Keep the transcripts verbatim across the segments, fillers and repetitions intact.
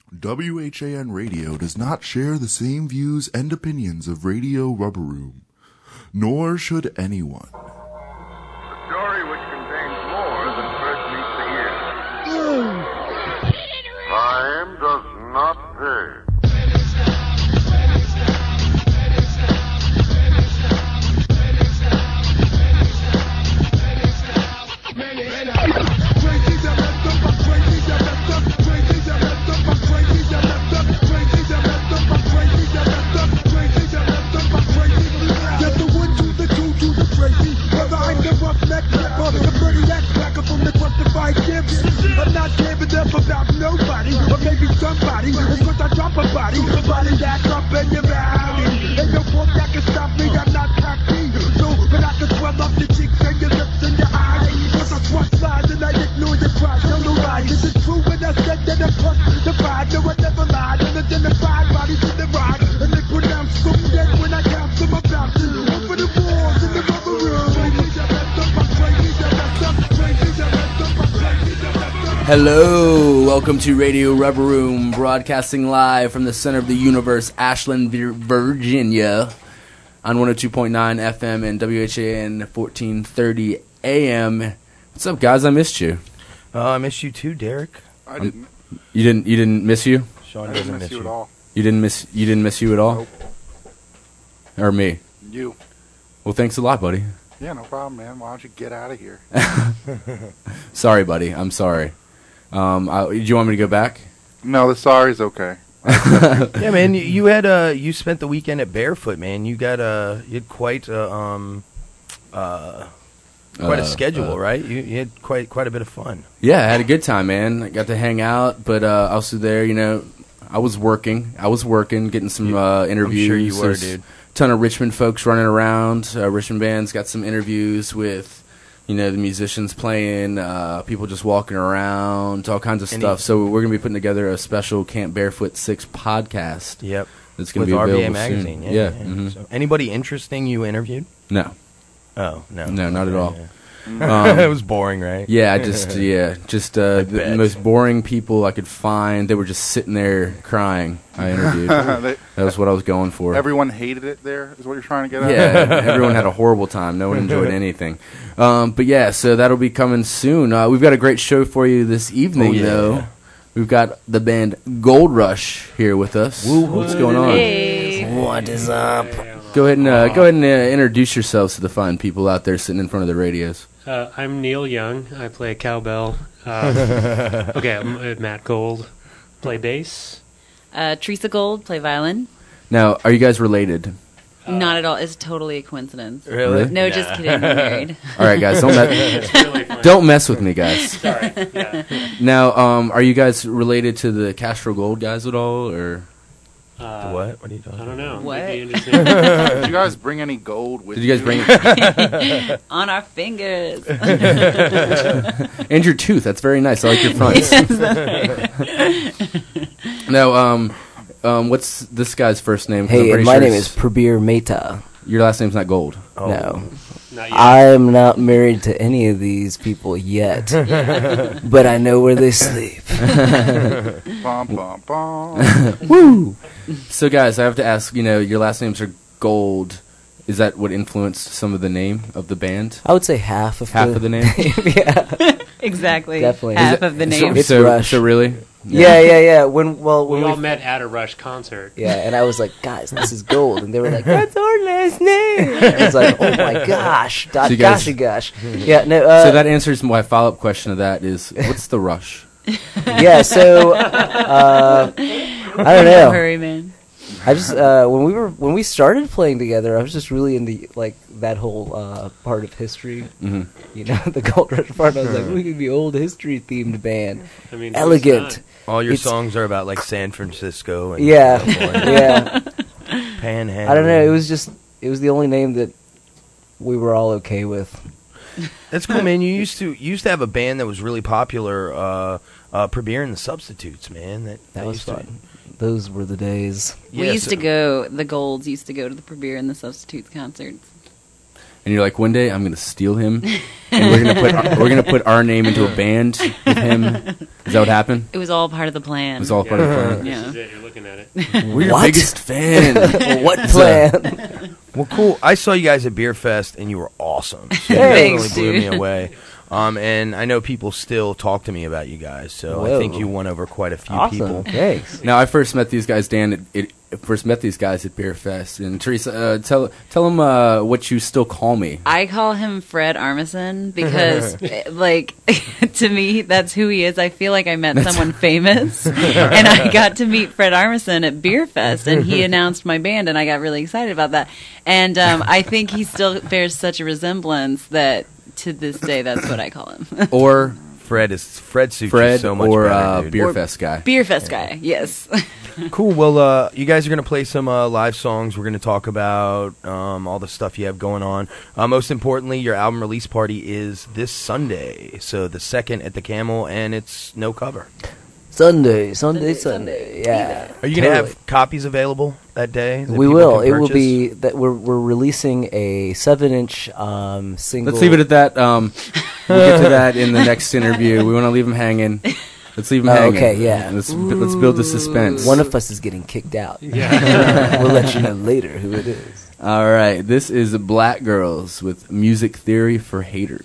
W H A N Radio does not share the same views and opinions of Radio Rubber Room, nor should anyone. A story which contains more than first meets the ear. Time does not pay. I'm not giving up about nobody, or maybe somebody. It's cause I drop a body, a body that's up in your valley. Ain't no force that can stop me, I'm not cocky. So, but I can swell up your cheeks and your lips and your eyes. Cause I trust lies and I ignore your cries. Tell no lies, this is true when I said that I'm justified. No, I never lied, unidentified bodies in the ride. And they pronounce some dead when I count them about to. Over the walls in the rubber room. Hello, welcome to Radio Rubber Room, broadcasting live from the center of the universe, Ashland, Virginia, on one oh two point nine F M and W H A N fourteen thirty A M. What's up, guys? I missed you. Uh, I missed you too, Derek. I didn't. Um, you didn't. You didn't miss you. Sean I doesn't didn't miss miss you you at all. You didn't miss. You didn't miss you at all. Nope. Or me. You. Well, thanks a lot, buddy. Yeah, no problem, man. Why don't you get out of here? Sorry, buddy. I'm sorry. Um, I, do you want me to go back? No, the sorry's okay. Yeah, man. You, you had uh, you spent the weekend at Barefoot, man. You got uh, you had quite a um, uh, quite Uh, a schedule, uh, right? You, you had quite quite a bit of fun. Yeah, I had a good time, man. I got to hang out, but uh, also there, you know, I was working. I was working, getting some uh, interviews. I'm sure you were, There's dude. A ton of Richmond folks running around. Uh, Richmond band's got some interviews with, you know, the musicians playing, uh, people just walking around, all kinds of Any- stuff. So we're going to be putting together a special Camp Barefoot six podcast. Yep. That's going With to be R B A available magazine. soon. Yeah. Yeah. yeah. mhm. So anybody interesting you interviewed? No. Oh no. No, not at all. Yeah. Um, it was boring, right? Yeah, I just yeah, just uh, the bet. most boring people I could find. They were just sitting there crying. I interviewed. They- That was what I was going for. Everyone hated it there, is what you're trying to get at? Yeah, everyone had a horrible time. No one enjoyed anything. Um, but yeah, so that'll be coming soon. Uh, we've got a great show for you this evening, Oh, yeah. though. We've got the band Gold Rush here with us. What's going on? Hey. What is up? Go ahead and uh, go ahead and uh, introduce yourselves to the fine people out there sitting in front of the radios. Uh, I'm Neil Young. I play cowbell. Uh, okay, I'm uh, Matt Gold. Play bass. Uh, Teresa Gold, play violin. Now, are you guys related? Not at all. It's totally a coincidence. Really? No, just kidding. We're married. All right, guys, don't mess, It's really fun. don't mess with me, guys. Sorry. Yeah. Now, um, are you guys related to the Castro Gold guys at all, or Uh, What? What are you talking I don't know. What? Maybe interesting. Did you guys bring any gold with did you guys bring On our fingers. and your tooth? That's very nice. I like your fronts. No, um, um, what's this guy's first name? 'Cause I'm Hey, pretty my sure name it's- is Prabir Mehta. Your last name's not Gold. Oh. No, Not yet. I'm not married to any of these people yet, but I know where they sleep. Bum, bum, bum. Woo! So, guys, I have to ask. You know, your last names are Gold. Is that what influenced some of the name of the band? I would say half of Half the, of the name? yeah, Exactly. Definitely. Half Is it- of the so- name. It's so, Rush. So really? yeah, yeah, yeah. When well, we when we, all met at a Rush concert. yeah, and I was like, guys, this is Gold, and they were like, that's our last name. And I was like, oh my gosh, da- So you guys- goshy gosh. Yeah, no. Uh, So that answers my follow-up question of that is, what's the Rush? yeah, so uh, I don't know. Hurry, man. I just uh, when we were when we started playing together, I was just really into like that whole uh, part of history. hmm You know, the Gold Rush part. I was like, we could be old history themed band, I mean, who's elegant. not? All your It's- songs are about like San Francisco and Yeah, California. yeah. Panhandle. I don't know. It was just it was the only name that we were all okay with. That's cool, man. You used to you used to have a band that was really popular, uh, uh, Prabir and the Substitutes, man. That That was used to- fun. Those were the days. We Yeah, used so- to go, the Golds used to go to the Prabir and the Substitutes concerts. and you're like, one day I'm gonna steal him, and we're gonna put our, we're gonna put our name into a band with him. Is that what happened? It was all part of the plan. It was all part of the plan. Yeah. This is it. You're looking at it. We're your What? biggest fan. What plan? Well, cool. I saw you guys at Beer Fest, and you were awesome. So you Thanks, definitely blew dude. me away. Um, and I know people still talk to me about you guys, so I Whoa. think you won over quite a few Awesome. people. Thanks. Now, I first met these guys, Dan. It, it first met these guys at Beer Fest, and Teresa, uh, tell tell them uh, what you still call me. I call him Fred Armisen because, like, to me, that's who he is. I feel like I met someone famous, and I got to meet Fred Armisen at Beer Fest, and he announced my band, and I got really excited about that. And um, I think he still bears such a resemblance that to this day, that's what I call him. Or Fred is Fred suits Fred you so much or better, uh, dude. Beer Or Fest guy. Beer Fest guy, yes. Cool. Well, uh, you guys are going to play some uh, live songs. We're going to talk about um, all the stuff you have going on. Uh, most importantly, your album release party is this Sunday. So the second at the Camel, and it's no cover. Sunday, Sunday, Sunday, Sunday. Sunday. Yeah. Are you going to Totally. have copies available that day? that We people will. can It will purchase? be that we're we're releasing a seven-inch um, single. Let's leave it at that. Um, we'll get to that in the next interview. We want to leave them hanging. Let's leave them Oh, hanging. okay, yeah. Let's let's build the suspense. One of us is getting kicked out. Yeah. We'll let you know later who it is. All right. This is Black Girls with Music Theory for Haters.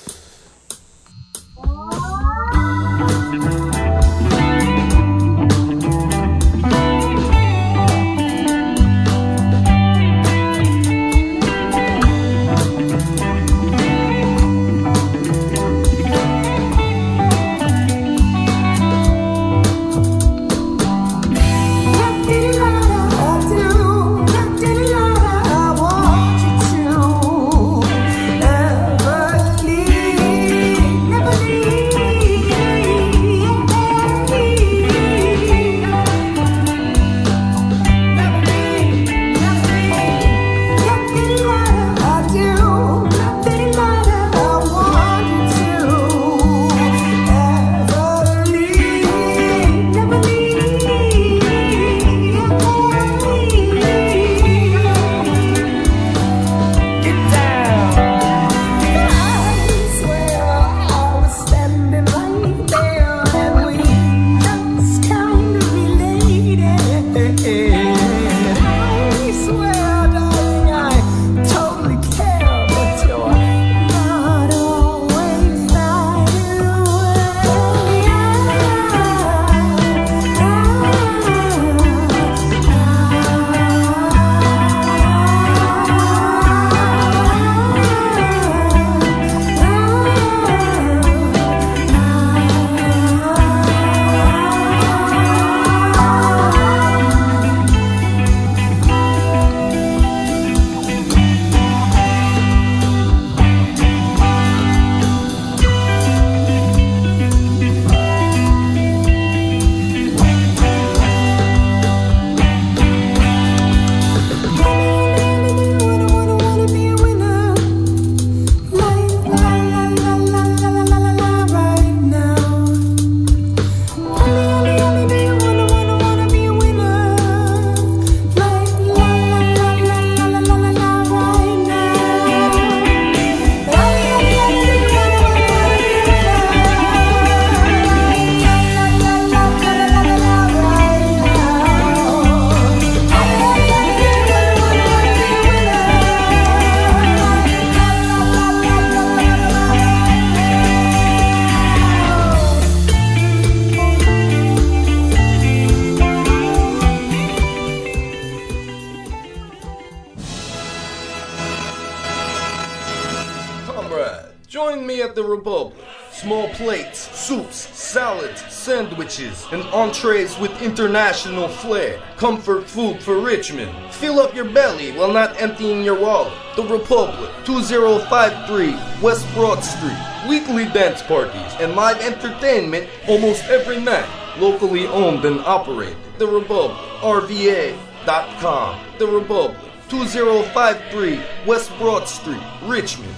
Join me at the Republic. Small plates, soups, salads, sandwiches, and entrees with international flair. Comfort food for Richmond. Fill up your belly while not emptying your wallet. The Republic, two oh five three West Broad Street. Weekly dance parties and live entertainment almost every night. Locally owned and operated. The Republic, R V A dot com. The Republic, two oh five three West Broad Street, Richmond.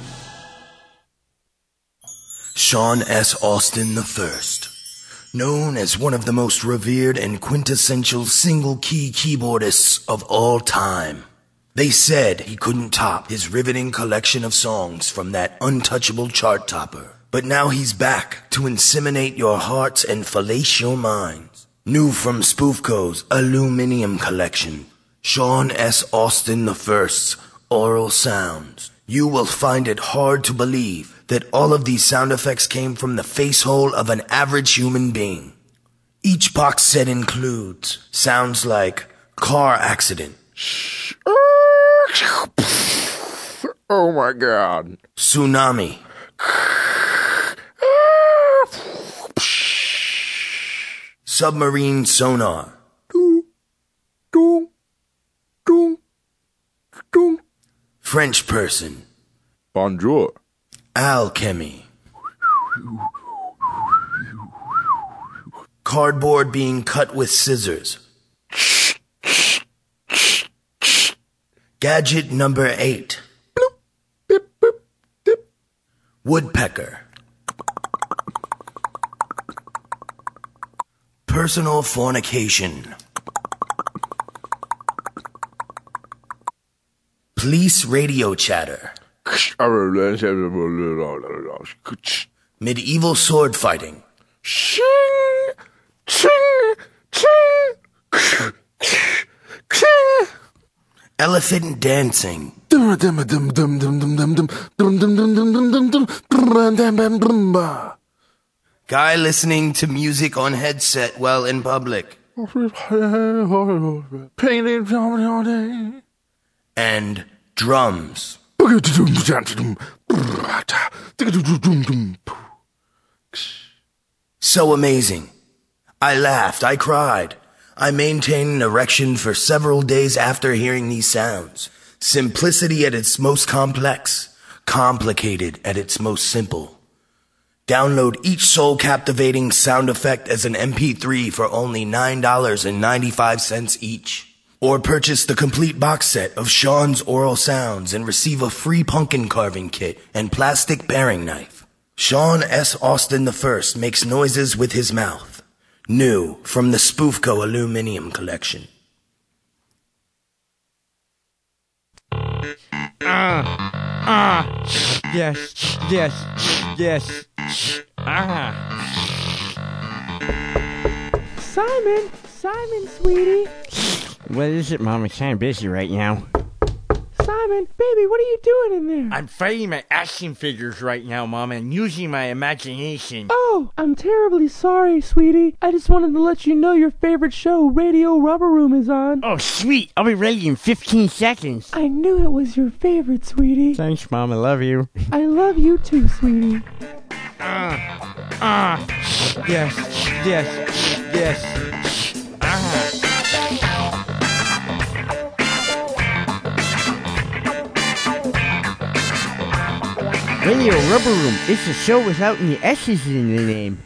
Sean S. Austin the First, known as one of the most revered and quintessential single-key keyboardists of all time. They said he couldn't top his riveting collection of songs from that untouchable chart topper. But now he's back to inseminate your hearts and fallace your minds. New from Spoofco's Aluminum Collection, Sean S. Austin the First's Oral Sounds. You will find it hard to believe that all of these sound effects came from the face hole of an average human being. Each box set includes sounds like car accident. Oh my god. Tsunami. Submarine sonar. French person. Bonjour. Alchemy. Cardboard being cut with scissors. Gadget number eight. Woodpecker. Personal fornication. Police radio chatter. Medieval sword fighting. Elephant dancing. Guy listening to music on headset while in public. And drums. So amazing. I laughed, I cried. I maintained an erection for several days after hearing these sounds. Simplicity at its most complex, complicated at its most simple. Download each soul-captivating sound effect as an M P three for only nine dollars and ninety-five cents each. Or purchase the complete box set of Sean's Oral Sounds and receive a free pumpkin carving kit and plastic paring knife. Sean S. Austin the First makes noises with his mouth. New from the Spoofco Aluminum Collection. Ah, ah, yes, yes, yes, ah. Simon, Simon, sweetie. What is it, Mom? I'm kind of busy right now. Simon, baby, what are you doing in there? I'm fighting my action figures right now, Mom, and using my imagination. Oh, I'm terribly sorry, sweetie. I just wanted to let you know your favorite show, Radio Rubber Room, is on. Oh, sweet. I'll be ready in fifteen seconds. I knew it was your favorite, sweetie. Thanks, Mom. I love you. I love you too, sweetie. Ah, ah, yes, yes, yes, ah. Radio Rubber Room. It's a show without any S's in the name.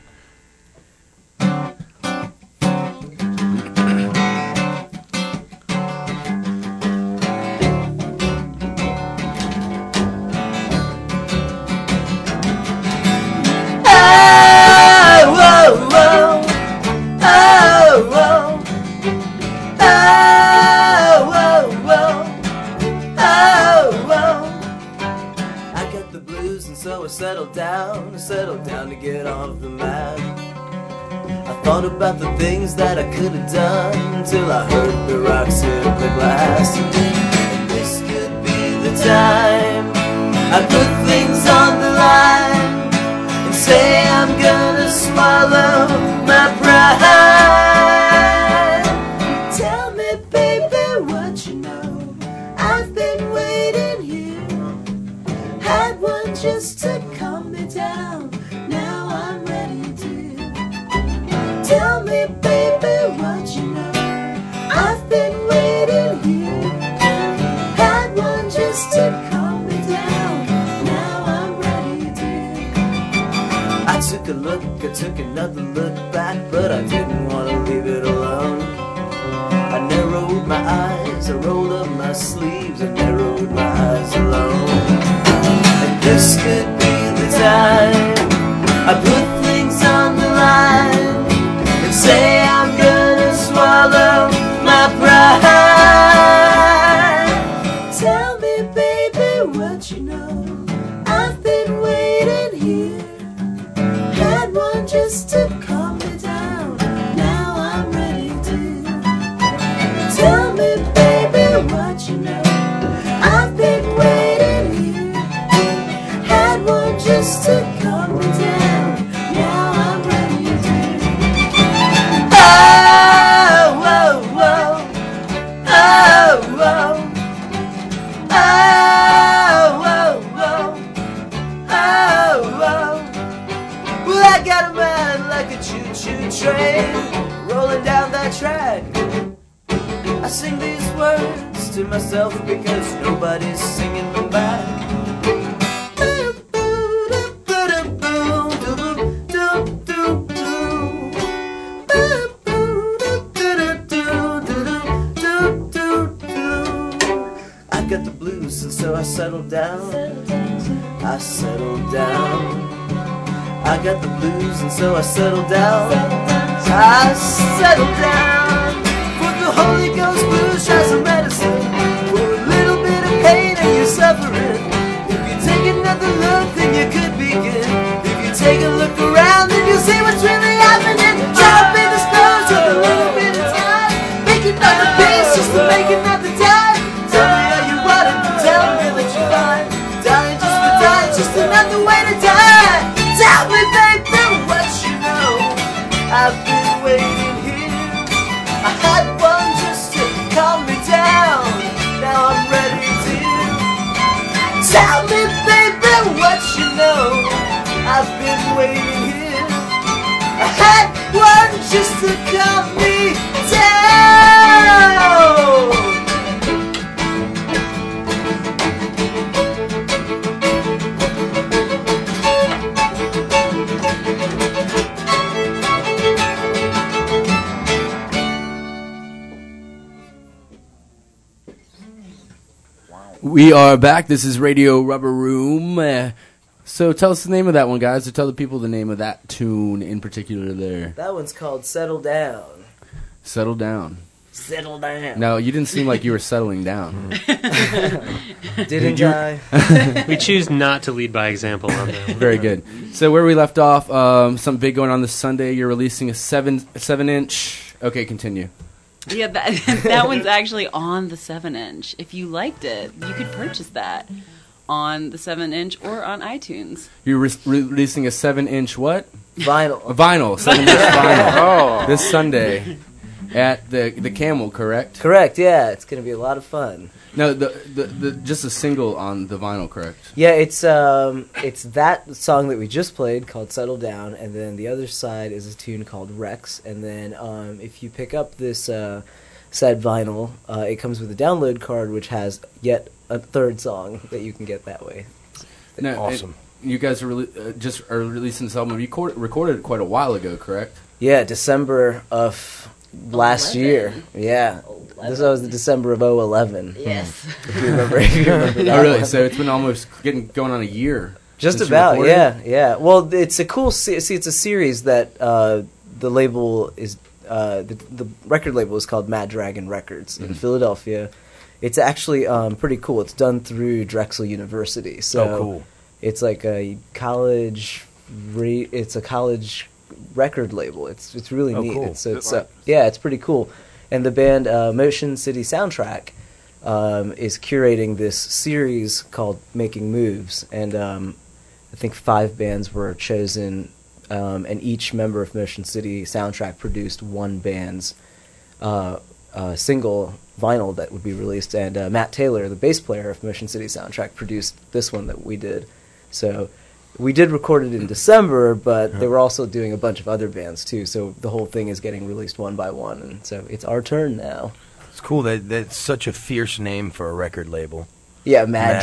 Settle down, settle down to get off the map. I thought about the things that I could have done until I heard the rocks hit the glass. And this could be the time I put things on the line and say I'm gonna swallow my pride. Tell me, baby, what you know. I've been waiting here. Had one just to calm me down. Now I'm ready to. Tell me, baby, what you know. I've been waiting here. Had one just to calm me down. Now I'm ready to. I took a look, I took another look back, but I didn't want to leave it alone. I narrowed my eyes, I rolled up my sleeves, I narrowed my eyes alone. This could be the time I put things on the line and say I'm gonna swallow my pride. sing these words to myself because nobody's singing them back. I got the blues and so I settled down. I settled down. I got the blues and so I settled down. I settled down. For the Holy Ghost blues try some medicine for a little bit of pain and you're suffering. If you take another look then you could begin. If you take a look around then you'll see what's really happening. Jump in the stars with a little bit of time. Make another piece just to make another time. Tell me how you want it, tell me that you're fine. Dying just for dying, just another way to die. Tell me, baby, what you know. I've been waiting here. I had one just to calm me down. Now I'm ready to. Tell me, baby, what you know. I've been waiting here. I had one just to calm me down. We are back. This is Radio Rubber Room. Uh, so tell us the name of that one, guys. So tell the people the name of that tune in particular there. That one's called Settle Down. Settle Down. Settle down. No, you didn't seem like you were settling down. Didn't I? We choose not to lead by example on that one. Very good. So where we left off, um, something big going on this Sunday. You're releasing a seven seven inch. Okay, continue. Yeah, that, that one's actually on the seven inch. If you liked it, you could purchase that on the seven inch or on iTunes. You're re- releasing a seven inch what? Vinyl. A vinyl. seven inch vinyl. Oh. This Sunday at the the Camel, correct? Correct, yeah. It's going to be a lot of fun. No, the, the the just a single on the vinyl, correct? Yeah, it's um, it's that song that we just played called "Settle Down," and then the other side is a tune called "Rex." And then um, if you pick up this uh, said vinyl, uh, it comes with a download card which has yet a third song that you can get that way. No, Awesome. it- you guys are rele- uh, just are releasing this album. You recorded, recorded it quite a while ago, correct? Yeah, December of last year. Yeah, this was the December of oh eleven. Yes. If you remember, if you remember that Oh, really? one. So it's been almost getting going on a year. Just since you about, recorded yeah, it? yeah. Well, it's a cool. Se- see, it's a series that uh, the label is. Uh, the, the record label is called Mad Dragon Records in Mhm. Philadelphia. It's actually um, pretty cool. It's done through Drexel University. So Oh, cool. It's like a college. Re- it's a college record label. It's it's really Oh, neat. cool. It's, it's Good uh, yeah, it's pretty cool. And the band uh, Motion City Soundtrack um, is curating this series called Making Moves, and um, I think five bands were chosen, um, and each member of Motion City Soundtrack produced one band's uh, uh, single vinyl that would be released. And uh, Matt Taylor, the bass player of Motion City Soundtrack, produced this one that we did. So we did record it in December, but they were also doing a bunch of other bands too. So the whole thing is getting released one by one, and so it's our turn now. It's cool. That that's such a fierce name for a record label. Yeah, Mad, Mad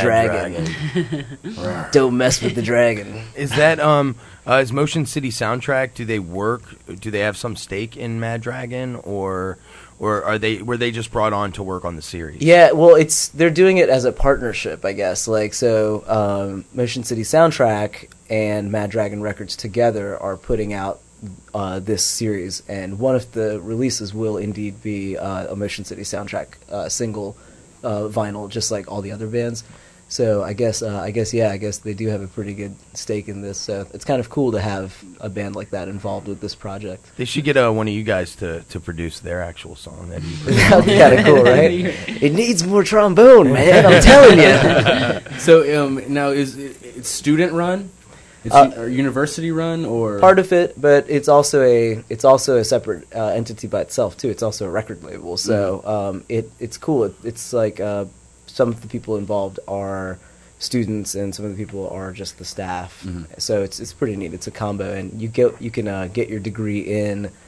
Dragon. Don't mess with the dragon. Is that um uh, is Motion City Soundtrack? Do they work? Do they have some stake in Mad Dragon, or or are they were they just brought on to work on the series? Yeah, well, it's they're doing it as a partnership, I guess. Like, so um, Motion City Soundtrack and Mad Dragon Records together are putting out uh, this series, and one of the releases will indeed be uh, a Motion City Soundtrack uh, single uh, vinyl, just like all the other bands. So I guess, uh, I guess, yeah, I guess they do have a pretty good stake in this. So it's kind of cool to have a band like that involved with this project. They should get uh, one of you guys to, to produce their actual song. That'd be That'd be kind of cool, right? It needs more trombone, man. I'm telling you. So um, now is it it's student run? It's Uh, u- or university run or Part of it, but it's also a it's also a separate uh, entity by itself too. It's also a record label, so um, it it's cool. It, it's like uh, some of the people involved are students, and some of the people are just the staff. Mhm. So it's it's pretty neat. It's a combo, and you get you can uh, get your degree in. I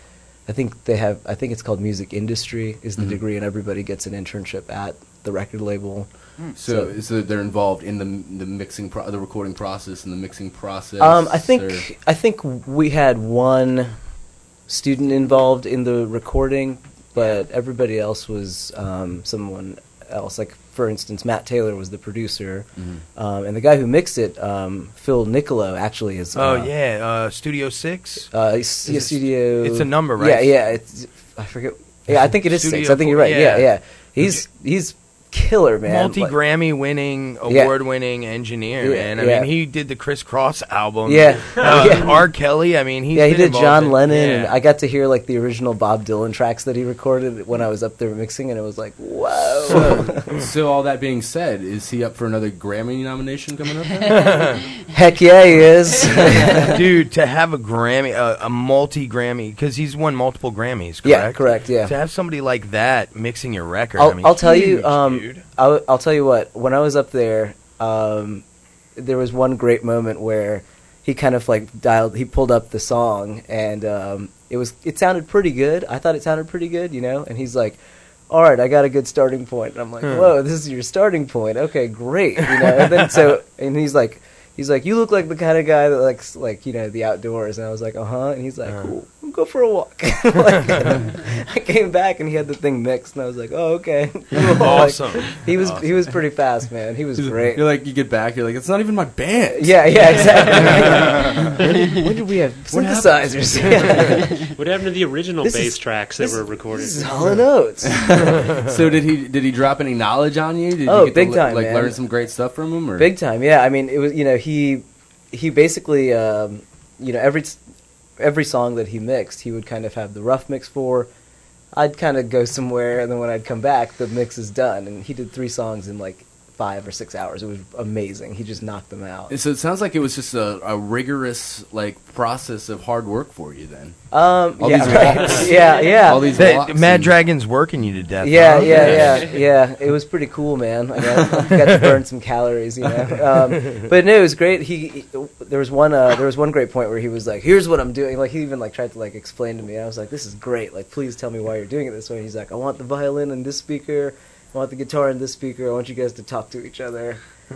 I think they have. I think it's called music industry is the Mhm. degree, and everybody gets an internship at the record label. So, so they're involved in the the mixing, pro- the recording process, and the mixing process. Um, I think or- I think we had one student involved in the recording, but everybody else was um, someone else. Like for instance, Matt Taylor was the producer, Mhm. um, and the guy who mixed it, um, Phil Nicolo, actually is. Oh uh, yeah, uh, Studio Six. Uh, it's- yeah, Is it- Studio. It's a number, right? Yeah, yeah. It's, I forget. Yeah, I think it is Studio six. I think you're four- right. Yeah, yeah. yeah. He's he's killer, man. Multi Like- Grammy winning, Yeah. award winning engineer, Yeah, man. I yeah. mean, he did the Criss Cross album. Yeah. Uh, Yeah. R. Kelly. I mean, he's yeah, he been did involved John in- Lennon, yeah. and I got to hear like the original Bob Dylan tracks that he recorded when I was up there mixing, and it was like, whoa. So, so all that being said, is he up for another Grammy nomination coming up? then? Heck yeah, he is. Dude, to have a Grammy, uh, a multi Grammy, because he's won multiple Grammys, correct? Yeah, correct, yeah. To have somebody like that mixing your record, I'll, I mean, I'll tell huge, you. Um, dude. I'll, I'll tell you what. When I was up there, um, there was one great moment where he kind of like dialed. He pulled up the song, and um, it was. It sounded pretty good. I thought it sounded pretty good, you know. And he's like, "All right, I got a good starting point." And I'm like, Hmm. "Whoa, this is your starting point? Okay, great." You know. And then so, and he's like. He's like, you look like the kind of guy that likes, like, you know, the outdoors. And I was like, uh-huh. And he's like, cool, we'll go for a walk. Like, I came back, and he had the thing mixed, and I was like, oh, okay. Like, Awesome. he was Awesome. he was pretty fast, man. He was great. You're like, you get back, you're like, it's not even my band. Yeah, yeah, exactly. when, did, when did we have What synthesizers? What, what happened to the original This bass is- tracks that this- were recorded? this is Hall and Oates. So did he did he drop any knowledge on you? Did Oh, you get big to, le- time, like man. learn some great stuff from him? Or? Big time, yeah. I mean, it was, you know, he he basically, um, you know, every every song that he mixed, he would kind of have the rough mix for. I'd kind of go somewhere, and then when I'd come back, the mix is done. And he did three songs in like five or six hours. It was amazing. He just knocked them out. So it sounds like it was just a, a rigorous like process of hard work for you then. Um, all yeah, these right. walks. Yeah, yeah. All these That- walks Mad and- Dragon's working you to death. Yeah, huh? yeah, yeah, yeah. It was pretty cool, man. I got, I got to burn some calories, you know. Um, but no, it was great. He, he there was one, uh, there was one great point where he was like, "Here's what I'm doing." Like he even like tried to like explain to me. And I was like, "This is great. Like, please tell me why you're doing it this way." And he's like, "I want the violin in this speaker. I want the guitar in this speaker. I want you guys to talk to each other."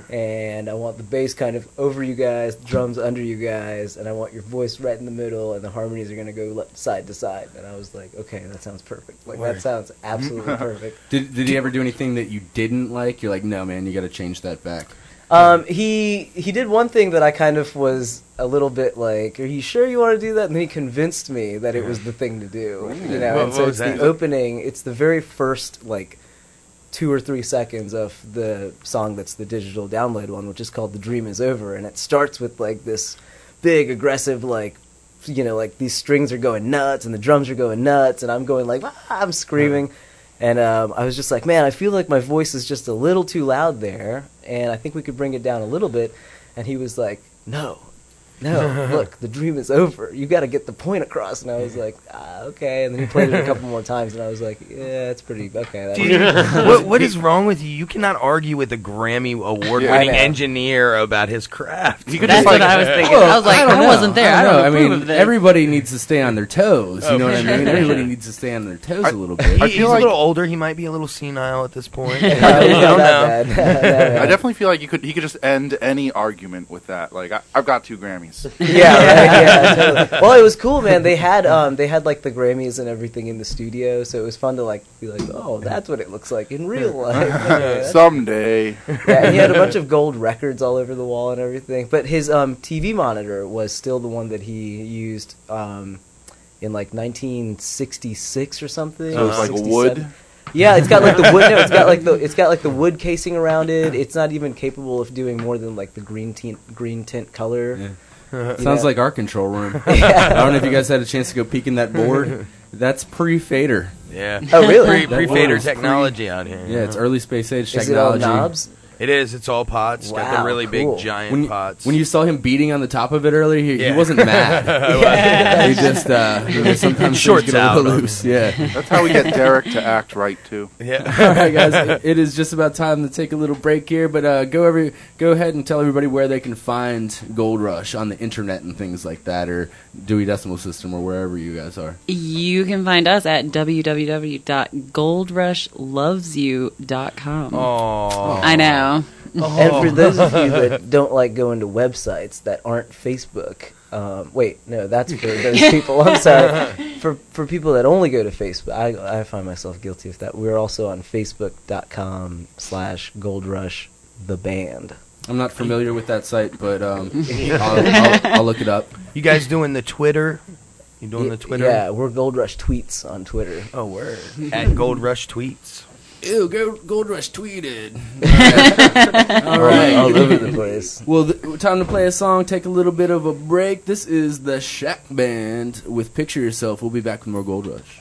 And I want the bass kind of over you guys, the drums under you guys, and I want your voice right in the middle, and the harmonies are going to go le- side to side. And I was like, okay, that sounds perfect. Like, Word. that sounds absolutely perfect. Did Did he ever do anything that you didn't like? You're like, no, man, you got to change that back. Um, he he did one thing that I kind of was a little bit like, are you sure you want to do that? And then he convinced me that it was the thing to do. You know, What- and so what it's was the that? opening, it's the very first, like, two or three seconds of the song that's the digital download one, which is called The Dream Is Over. And it starts with, like, this big, aggressive, like, you know, like, these strings are going nuts and the drums are going nuts and I'm going, like, ah, I'm screaming. And um, I was just like, man, I feel like my voice is just a little too loud there, and I think we could bring it down a little bit. And he was like, no, no, look, the dream is over. You got to get the point across. And I was like, ah, okay. And then he played it a couple more times, and I was like, yeah, it's pretty okay. That Dude, was- what, what is wrong with you? You cannot argue with a Grammy award-winning I know. engineer about his craft. That's just, like, what I was thinking. I was like, don't I know. wasn't there. I don't know. approve mean, of this. everybody needs to stay on their toes. You Oh, know for what I sure. mean? Everybody needs to stay on their toes I- a little He- bit. he's feel a like- little older. He might be a little senile at this point. No, I he's don't not know. that bad. I definitely feel like you could he could just end any argument with that. Like I, I've got two Grammys. yeah, right, yeah. Totally. Well, it was cool, man. They had um, they had like the Grammys and everything in the studio, so it was fun to like be like, oh, that's what it looks like in real life. Okay, that's- Someday. yeah, he had a bunch of gold records all over the wall and everything. But his um, T V monitor was still the one that he used um, in like nineteen sixty-six or something. So it's or like sixty-seven. wood? Yeah, it's got like the wood. No, it's got like the it's got like the wood casing around it. It's not even capable of doing more than like the green tint green tint color. Yeah. You Sounds know? like our control room. Yeah. I don't know if you guys had a chance to go peek in that board. That's pre-fader. Yeah. Oh, really? Pre, pre-fader technology out here. Yeah, it's early space age Is it all technology. knobs? It is. It's all pots. Got the Wow, really cool. big giant When you, pots. when you saw him beating on the top of it earlier, he, Yeah. he wasn't mad. Yeah. He just uh, you know, sometimes Shorts things get a out little on loose. Yeah, That's how we get Derek to act right too. Yeah. All right, guys. It, it is just about time to take a little break here, but uh, go every go ahead and tell everybody where they can find Gold Rush on the internet and things like that, or Dewey Decimal System, or wherever you guys are. You can find us at w w w dot gold rush loves you dot com. Oh, I know. And for those of you that don't like going to websites that aren't Facebook, um, wait, no, that's for those people. I'm sorry. For for people that only go to Facebook, I, I find myself guilty of that. We're also on facebook.com slash Gold Rush the band. I'm not familiar with that site, but um, I'll, I'll, I'll look it up. You guys doing the Twitter? You doing the Twitter? Yeah, we're Gold Rush Tweets on Twitter. Oh, word. At Gold Rush Tweets. Ew, Gold, Gold Rush tweeted. All All right. right, all over the place. Well, th- time to play a song, take a little bit of a break. This is the Shack Band with Picture Yourself. We'll be back with more Gold Rush.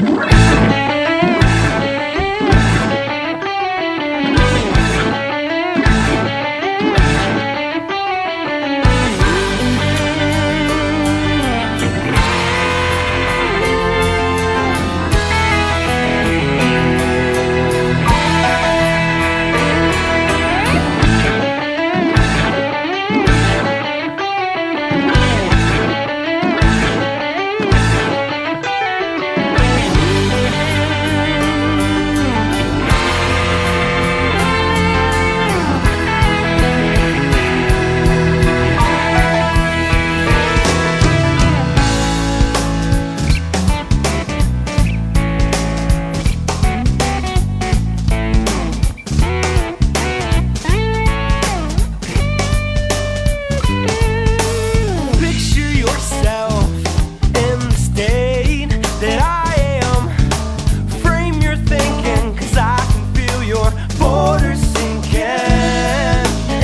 Picture yourself in the state that I am. Frame your thinking, 'cause I can feel your borders sinking.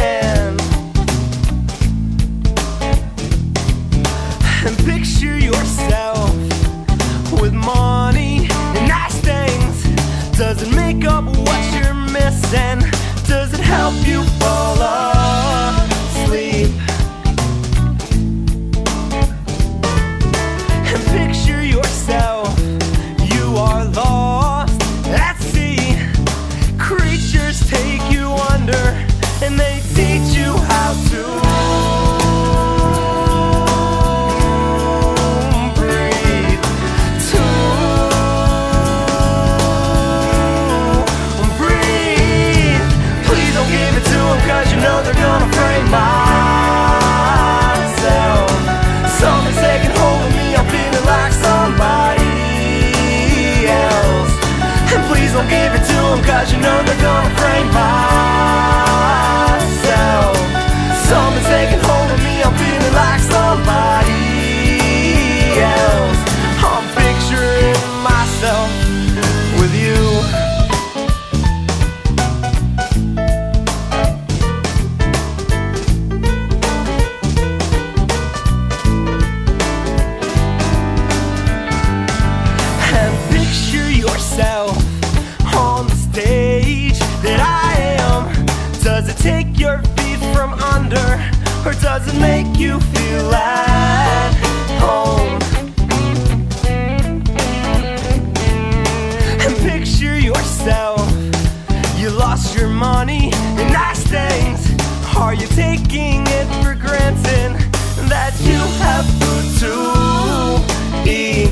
And picture yourself with money and nice things. Does it make up what you're missing? Does it help you fall asleep? And picture yourself, you are lost at sea. Creatures take you under and they teach you how to breathe. To breathe. Please don't give it to them, 'cause you know they're gonna frame myself. Something's taking hold of me, I'm feeling like somebody else. And please don't give it to them, 'cause you know they're gonna frame myself. Something's taking hold of me, I'm feeling like somebody else. I'm picturing myself with you. And picture yourself on the stage that I am. Does it take your feet from under, or does it make you feel at home? And picture yourself, you lost your money and nice things. Are you taking it for granted that you have food to eat?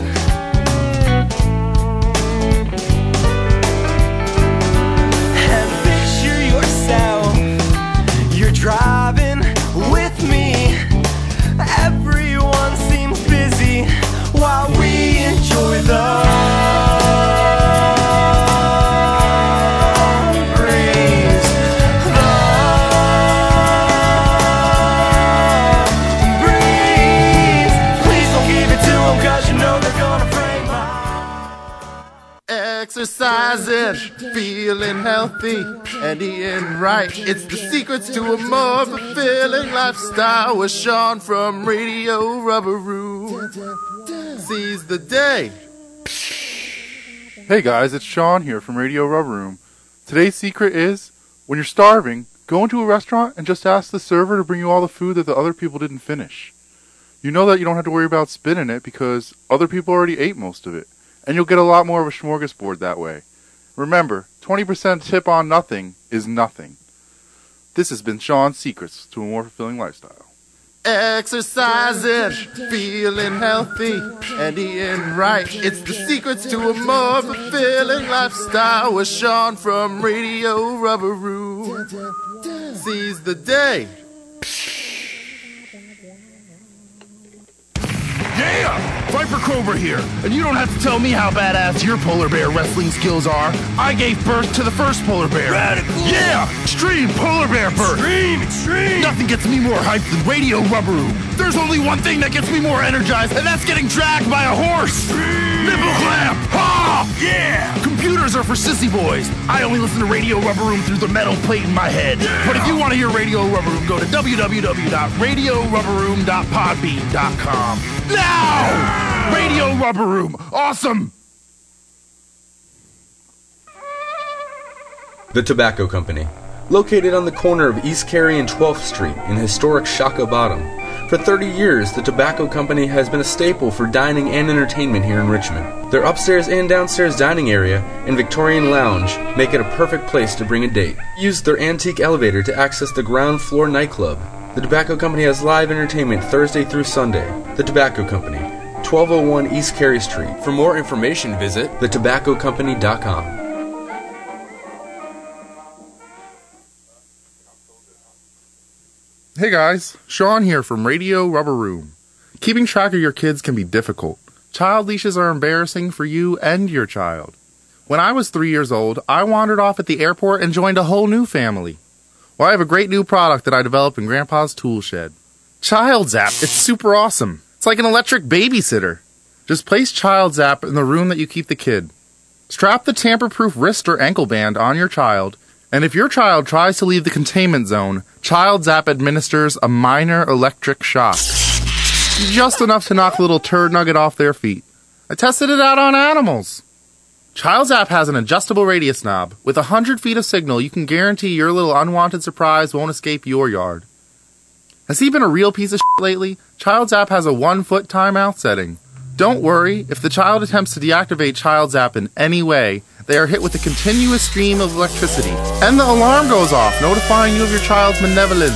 And picture yourself, you're driving with me. Everyone seems busy while we enjoy the breeze. The breeze. Please don't give it to them, 'cause you know they're gonna frame my Exercising, feeling healthy, and eating right. It's the secrets to a more fulfilling lifestyle with Sean from Radio Rubber Room. Seize the day. Hey guys, it's Sean here from Radio Rubber Room. Today's secret is When you're starving, go into a restaurant and just ask the server to bring you all the food that the other people didn't finish. You know that you don't have to worry about spinning it because other people already ate most of it. And you'll get a lot more of a smorgasbord that way. Remember, twenty percent tip on nothing is nothing. This has been Sean's Secrets to a More Fulfilling Lifestyle. Exercising, feeling healthy, and eating right. It's the secrets to a more fulfilling lifestyle with Sean from Radio Rubber Room. Seize the day. Yeah! Viper Cobra here, and you don't have to tell me how badass your polar bear wrestling skills are. I gave birth to the first polar bear. Radical! Yeah! Extreme polar bear birth! Extreme! Extreme! Nothing gets me more hyped than Radio Rubber Room. There's only one thing that gets me more energized, and that's getting dragged by a horse! Extreme! Nipple clamp! Ha! Yeah! Computers are for sissy boys. I only listen to Radio Rubber Room through the metal plate in my head. Yeah. But if you want to hear Radio Rubber Room, go to w w w dot radio rubber room dot podbean dot com. Now! Radio Rubber Room. Awesome! The Tobacco Company. Located on the corner of East Carey and twelfth Street in historic Shaka Bottom. For thirty years, the Tobacco Company has been a staple for dining and entertainment here in Richmond. Their upstairs and downstairs dining area and Victorian lounge make it a perfect place to bring a date. Use their antique elevator to access the ground floor nightclub. The Tobacco Company has live entertainment Thursday through Sunday. The Tobacco Company, twelve oh one East Carey Street. For more information, visit the tobacco company dot com. Hey guys, Sean here from Radio Rubber Room. Keeping track of your kids can be difficult. Child leashes are embarrassing for you and your child. When I was three years old, I wandered off at the airport and joined a whole new family. Well, I have a great new product that I developed in Grandpa's tool shed. Child Zap. It's super awesome. It's like an electric babysitter. Just place Child Zap in the room that you keep the kid. Strap the tamper-proof wrist or ankle band on your child, and if your child tries to leave the containment zone, Child Zap administers a minor electric shock. Just enough to knock a little turd nugget off their feet. I tested it out on animals. Child Zap has an adjustable radius knob. With one hundred feet of signal, you can guarantee your little unwanted surprise won't escape your yard. Has he been a real piece of shit lately? Child Zap has a one-foot timeout setting. Don't worry, if the child attempts to deactivate Child Zap in any way, they are hit with a continuous stream of electricity. And the alarm goes off, notifying you of your child's malevolence.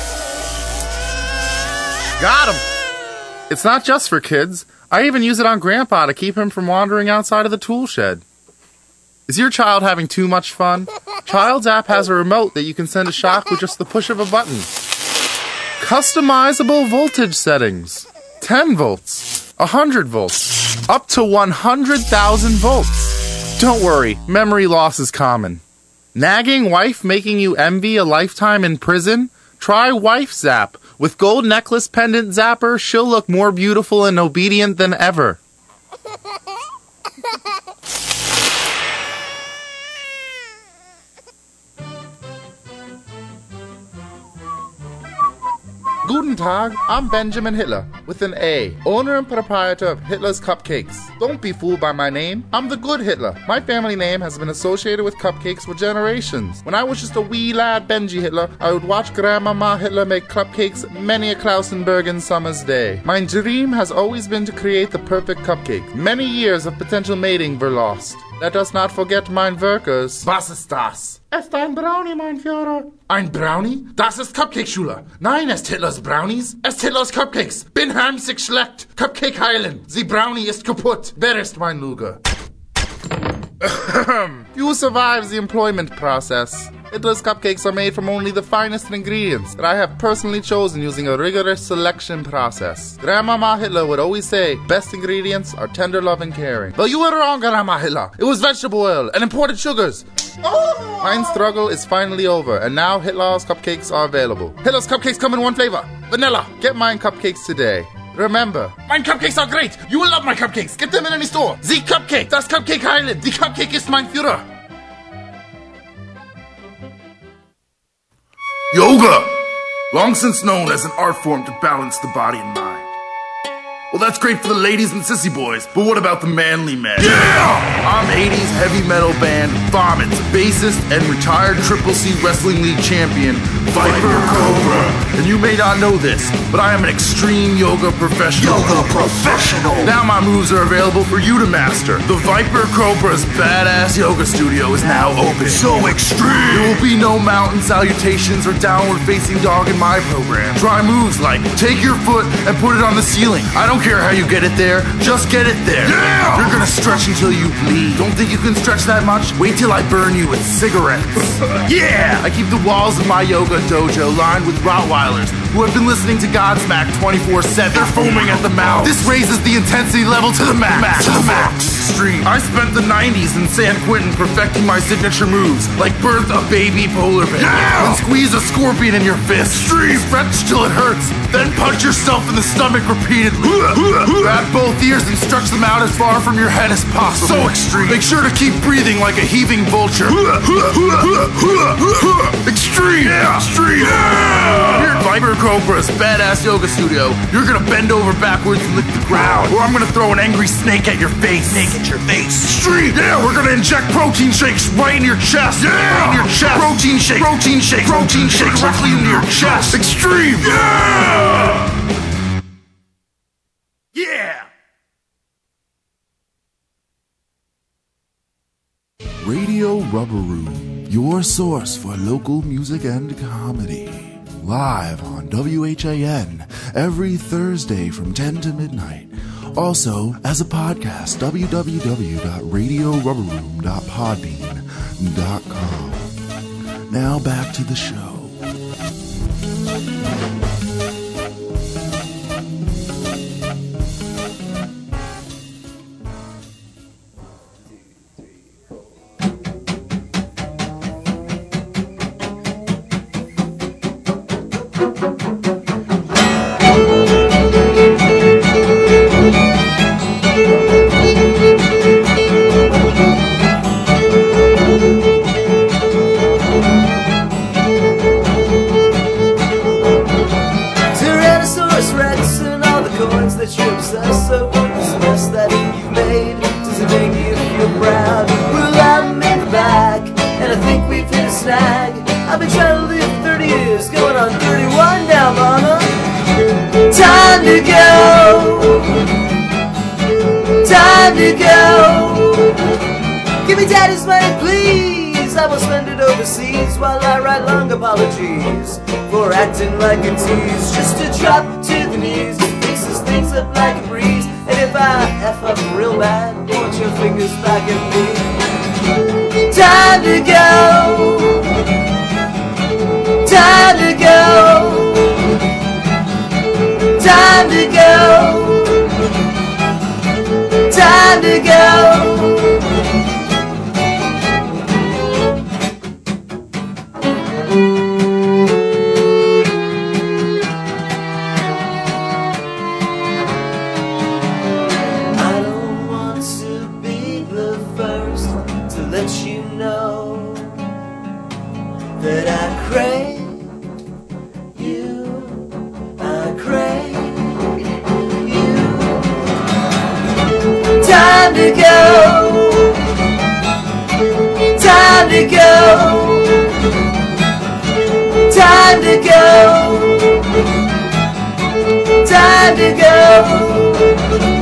Got him! It's not just for kids. I even use it on Grandpa to keep him from wandering outside of the tool shed. Is your child having too much fun? Child Zap has a remote that you can send a shock with just the push of a button. Customizable voltage settings. ten volts, one hundred volts, up to one hundred thousand volts. Don't worry, memory loss is common. Nagging wife making you envy a lifetime in prison? Try Wife Zap. With gold necklace pendant zapper, she'll look more beautiful and obedient than ever. Guten Tag, I'm Benjamin Hitler, with an A, owner and proprietor of Hitler's Cupcakes. Don't be fooled by my name, I'm the good Hitler. My family name has been associated with cupcakes for generations. When I was just a wee lad Benji Hitler, I would watch Grandmama Hitler make cupcakes many a Klausenbergen summer's day. My dream has always been to create the perfect cupcake. Many years of potential mating were lost. Let us not forget mein Workers. Was ist das? Es ist ein Brownie, mein Führer. Ein Brownie? Das ist Cupcake-Schule. Nein, es ist Hitlers Brownies. Es ist Hitlers Cupcakes. Bin heimsig schlecht. Cupcake heilen. Sie Brownie ist kaputt. Wer ist mein Luger? You survive the employment process. Hitler's Cupcakes are made from only the finest ingredients that I have personally chosen using a rigorous selection process. Grandmama Hitler would always say, best ingredients are tender love and caring. Well, you were wrong, Grandma Hitler. It was vegetable oil and imported sugars. Oh! My struggle is finally over, and now Hitler's Cupcakes are available. Hitler's Cupcakes come in one flavor, vanilla. Get mine cupcakes today. Remember, my cupcakes are great. You will love my cupcakes. Get them in any store. The Cupcake, das Cupcake heilen. The Cupcake ist mein Führer. Yoga! Long since known as an art form to balance the body and mind. Well, that's great for the ladies and sissy boys, but what about the manly men? Yeah! I'm eighties heavy metal band Vomit's bassist and retired Triple C Wrestling League champion, Viper Cobra. And you may not know this, but I am an extreme yoga professional. Yoga professional! Now my moves are available for you to master. The Viper Cobra's badass yoga studio is now open. So extreme! There will be no mountain salutations or downward facing dog in my program. Try moves like take your foot and put it on the ceiling. I don't care how you get it there, just get it there. Yeah! You're gonna stretch until you bleed. Don't think you can stretch that much? Wait till I burn you with cigarettes. Yeah! I keep the walls of my yoga dojo lined with Rottweilers who have been listening to Godsmack twenty-four seven. They're foaming at the mouth. This raises the intensity level to the max. max to the max. Extreme. I spent the nineties in San Quentin perfecting my signature moves, like birth a baby polar bear. Yeah! And squeeze a scorpion in your fist. Extreme. Stretch till it hurts, then punch yourself in the stomach repeatedly. Grab both ears and stretch them out as far from your head as possible. So extreme. Make sure to keep breathing like a heaving vulture. Extreme. Yeah. Extreme. Yeah. Here at Viper Cobra's badass yoga studio, you're gonna bend over backwards and lick the ground, or I'm gonna throw an angry snake at your face. Snake at your face. Extreme. Yeah. We're gonna inject protein shakes right in your chest. Yeah. Right in your chest. Protein shake. Protein shake. Protein shake directly into your chest. Extreme. Yeah. Yeah! Radio Rubber Room, your source for local music and comedy. Live on W H A N every Thursday from ten to midnight. Also, as a podcast, w w w dot radio rubber room dot podbean dot com. Now back to the show. Apologies for acting like a tease, just to drop to the knees, fixes things up like a breeze. And if I F up real bad, point your fingers back at me. Time to go, time to go, time to go, time to go. Time to go, time to go, time to go, time to go.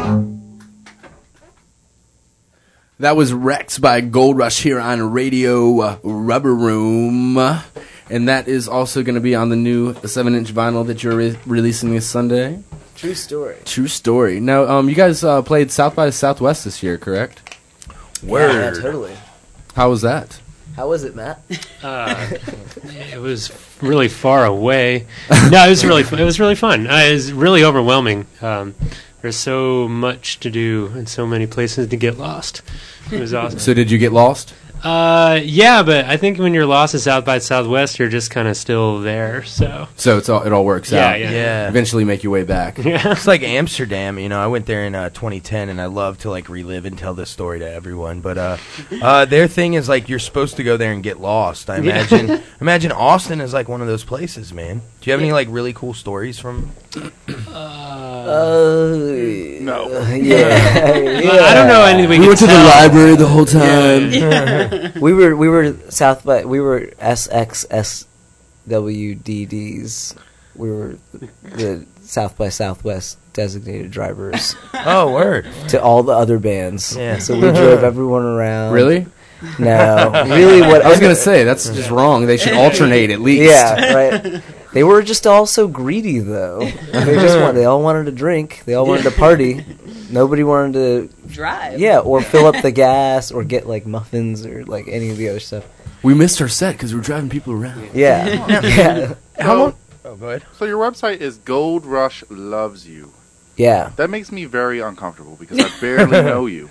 That was Rex by Gold Rush here on Radio uh, Rubber Room. And that is also going to be on the new seven inch vinyl that you're re- releasing this Sunday. True story. True story. Now, um, you guys uh, played South by Southwest this year, correct? Word. Yeah, totally. How was that? How was it, Matt? Uh, it was really far away. No, it was really fu- it was really fun. Uh, it was really overwhelming. Um, there's so much to do and so many places to get lost. It was awesome. So did you get lost? Uh, yeah, but I think when you're lost at South by Southwest, you're just kind of still there. So, so it's all, it all works yeah, out. Yeah, yeah. Eventually, make your way back. Yeah. It's like Amsterdam. You know, I went there in uh, twenty ten, and I love to like relive and tell this story to everyone. But uh, uh, their thing is like you're supposed to go there and get lost. I imagine. Yeah. Imagine Austin is like one of those places, man. Do you have yeah. any like really cool stories from? Uh, Uh, no. Yeah. yeah. I don't know anything. We, We can went to the tell. library the whole time. Yeah. we were we were South by we were S X S W D Ds. We were the South by Southwest designated drivers. Oh, word. To all the other bands. Yeah. So we drove everyone around. Really? No. Really what I was going to say, that's just wrong. They should alternate at least. Yeah, right. They were just all so greedy, though. They just want, they all wanted to drink. They all wanted to party. Nobody wanted to drive. Yeah, or fill up the gas, or get like muffins, or like any of the other stuff. We missed our set because we were driving people around. Yeah. Yeah. How long? Oh, go ahead. So your website is Gold Rush Loves You. Yeah. That makes me very uncomfortable because I barely know you.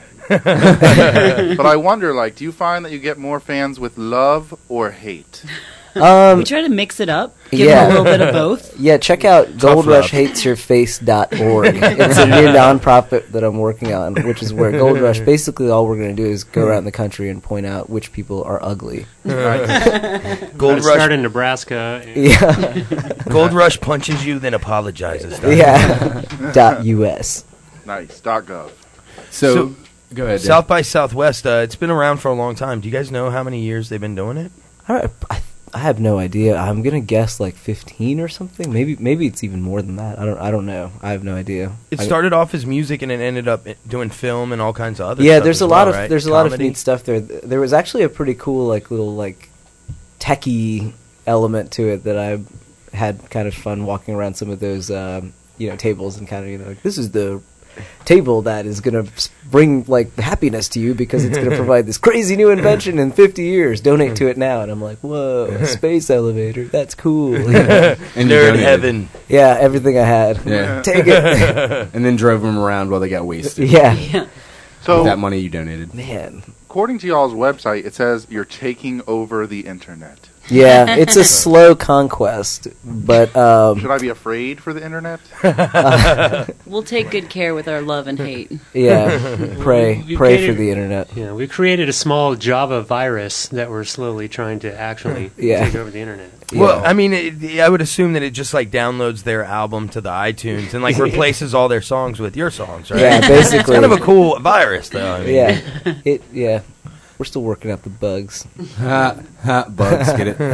But I wonder, like, do you find that you get more fans with love or hate? Um, we try to mix it up, give yeah. them a little bit of both. Yeah, check out gold rush hates your face dot org. It's a new nonprofit that I'm working on, which is where Gold Rush, basically all we're going to do is go around the country and point out which people are ugly. Gold Gold Rush start in Nebraska. and- Yeah. Gold Rush punches you, then apologizes. Yeah. Dot U S. Nice. Dot gov. So, go ahead. Dan. South by Southwest, uh, it's been around for a long time. Do you guys know how many years they've been doing it? I, don't, I, I have no idea. I'm gonna guess like fifteen or something. Maybe maybe it's even more than that. I don't I don't know. I have no idea. It I- started off as music and it ended up i- doing film and all kinds of other yeah, stuff there's as a lot well, of right? there's a lot of Comedy. neat stuff there. There was actually a pretty cool like little like techie element to it that I had kind of fun walking around some of those um, you know tables and kind of you know like, this is the table that is going to bring like happiness to you because it's going to provide this crazy new invention in fifty years. Donate to it now. And I'm like, whoa, a space elevator. That's cool. You know? And you Nerd donated. heaven. Yeah, everything I had. Yeah. Take it. And then drove them around while they got wasted. Yeah. Yeah. So, With that money you donated. Man. according to y'all's website, it says you're taking over the internet. Yeah, it's a slow conquest, but um, Should I be afraid for the internet? We'll take good care with our love and hate. yeah, pray, We pray created- for the internet. Yeah, we created a small Java virus that we're slowly trying to actually Yeah. take over the internet. Well, I mean, it, I would assume that it just like downloads their album to the iTunes and like replaces all their songs with your songs, right? Yeah, basically. It's kind of a cool virus, though. I mean. Yeah, it. Yeah, we're still working out the bugs. Ha, ha, bugs, get it?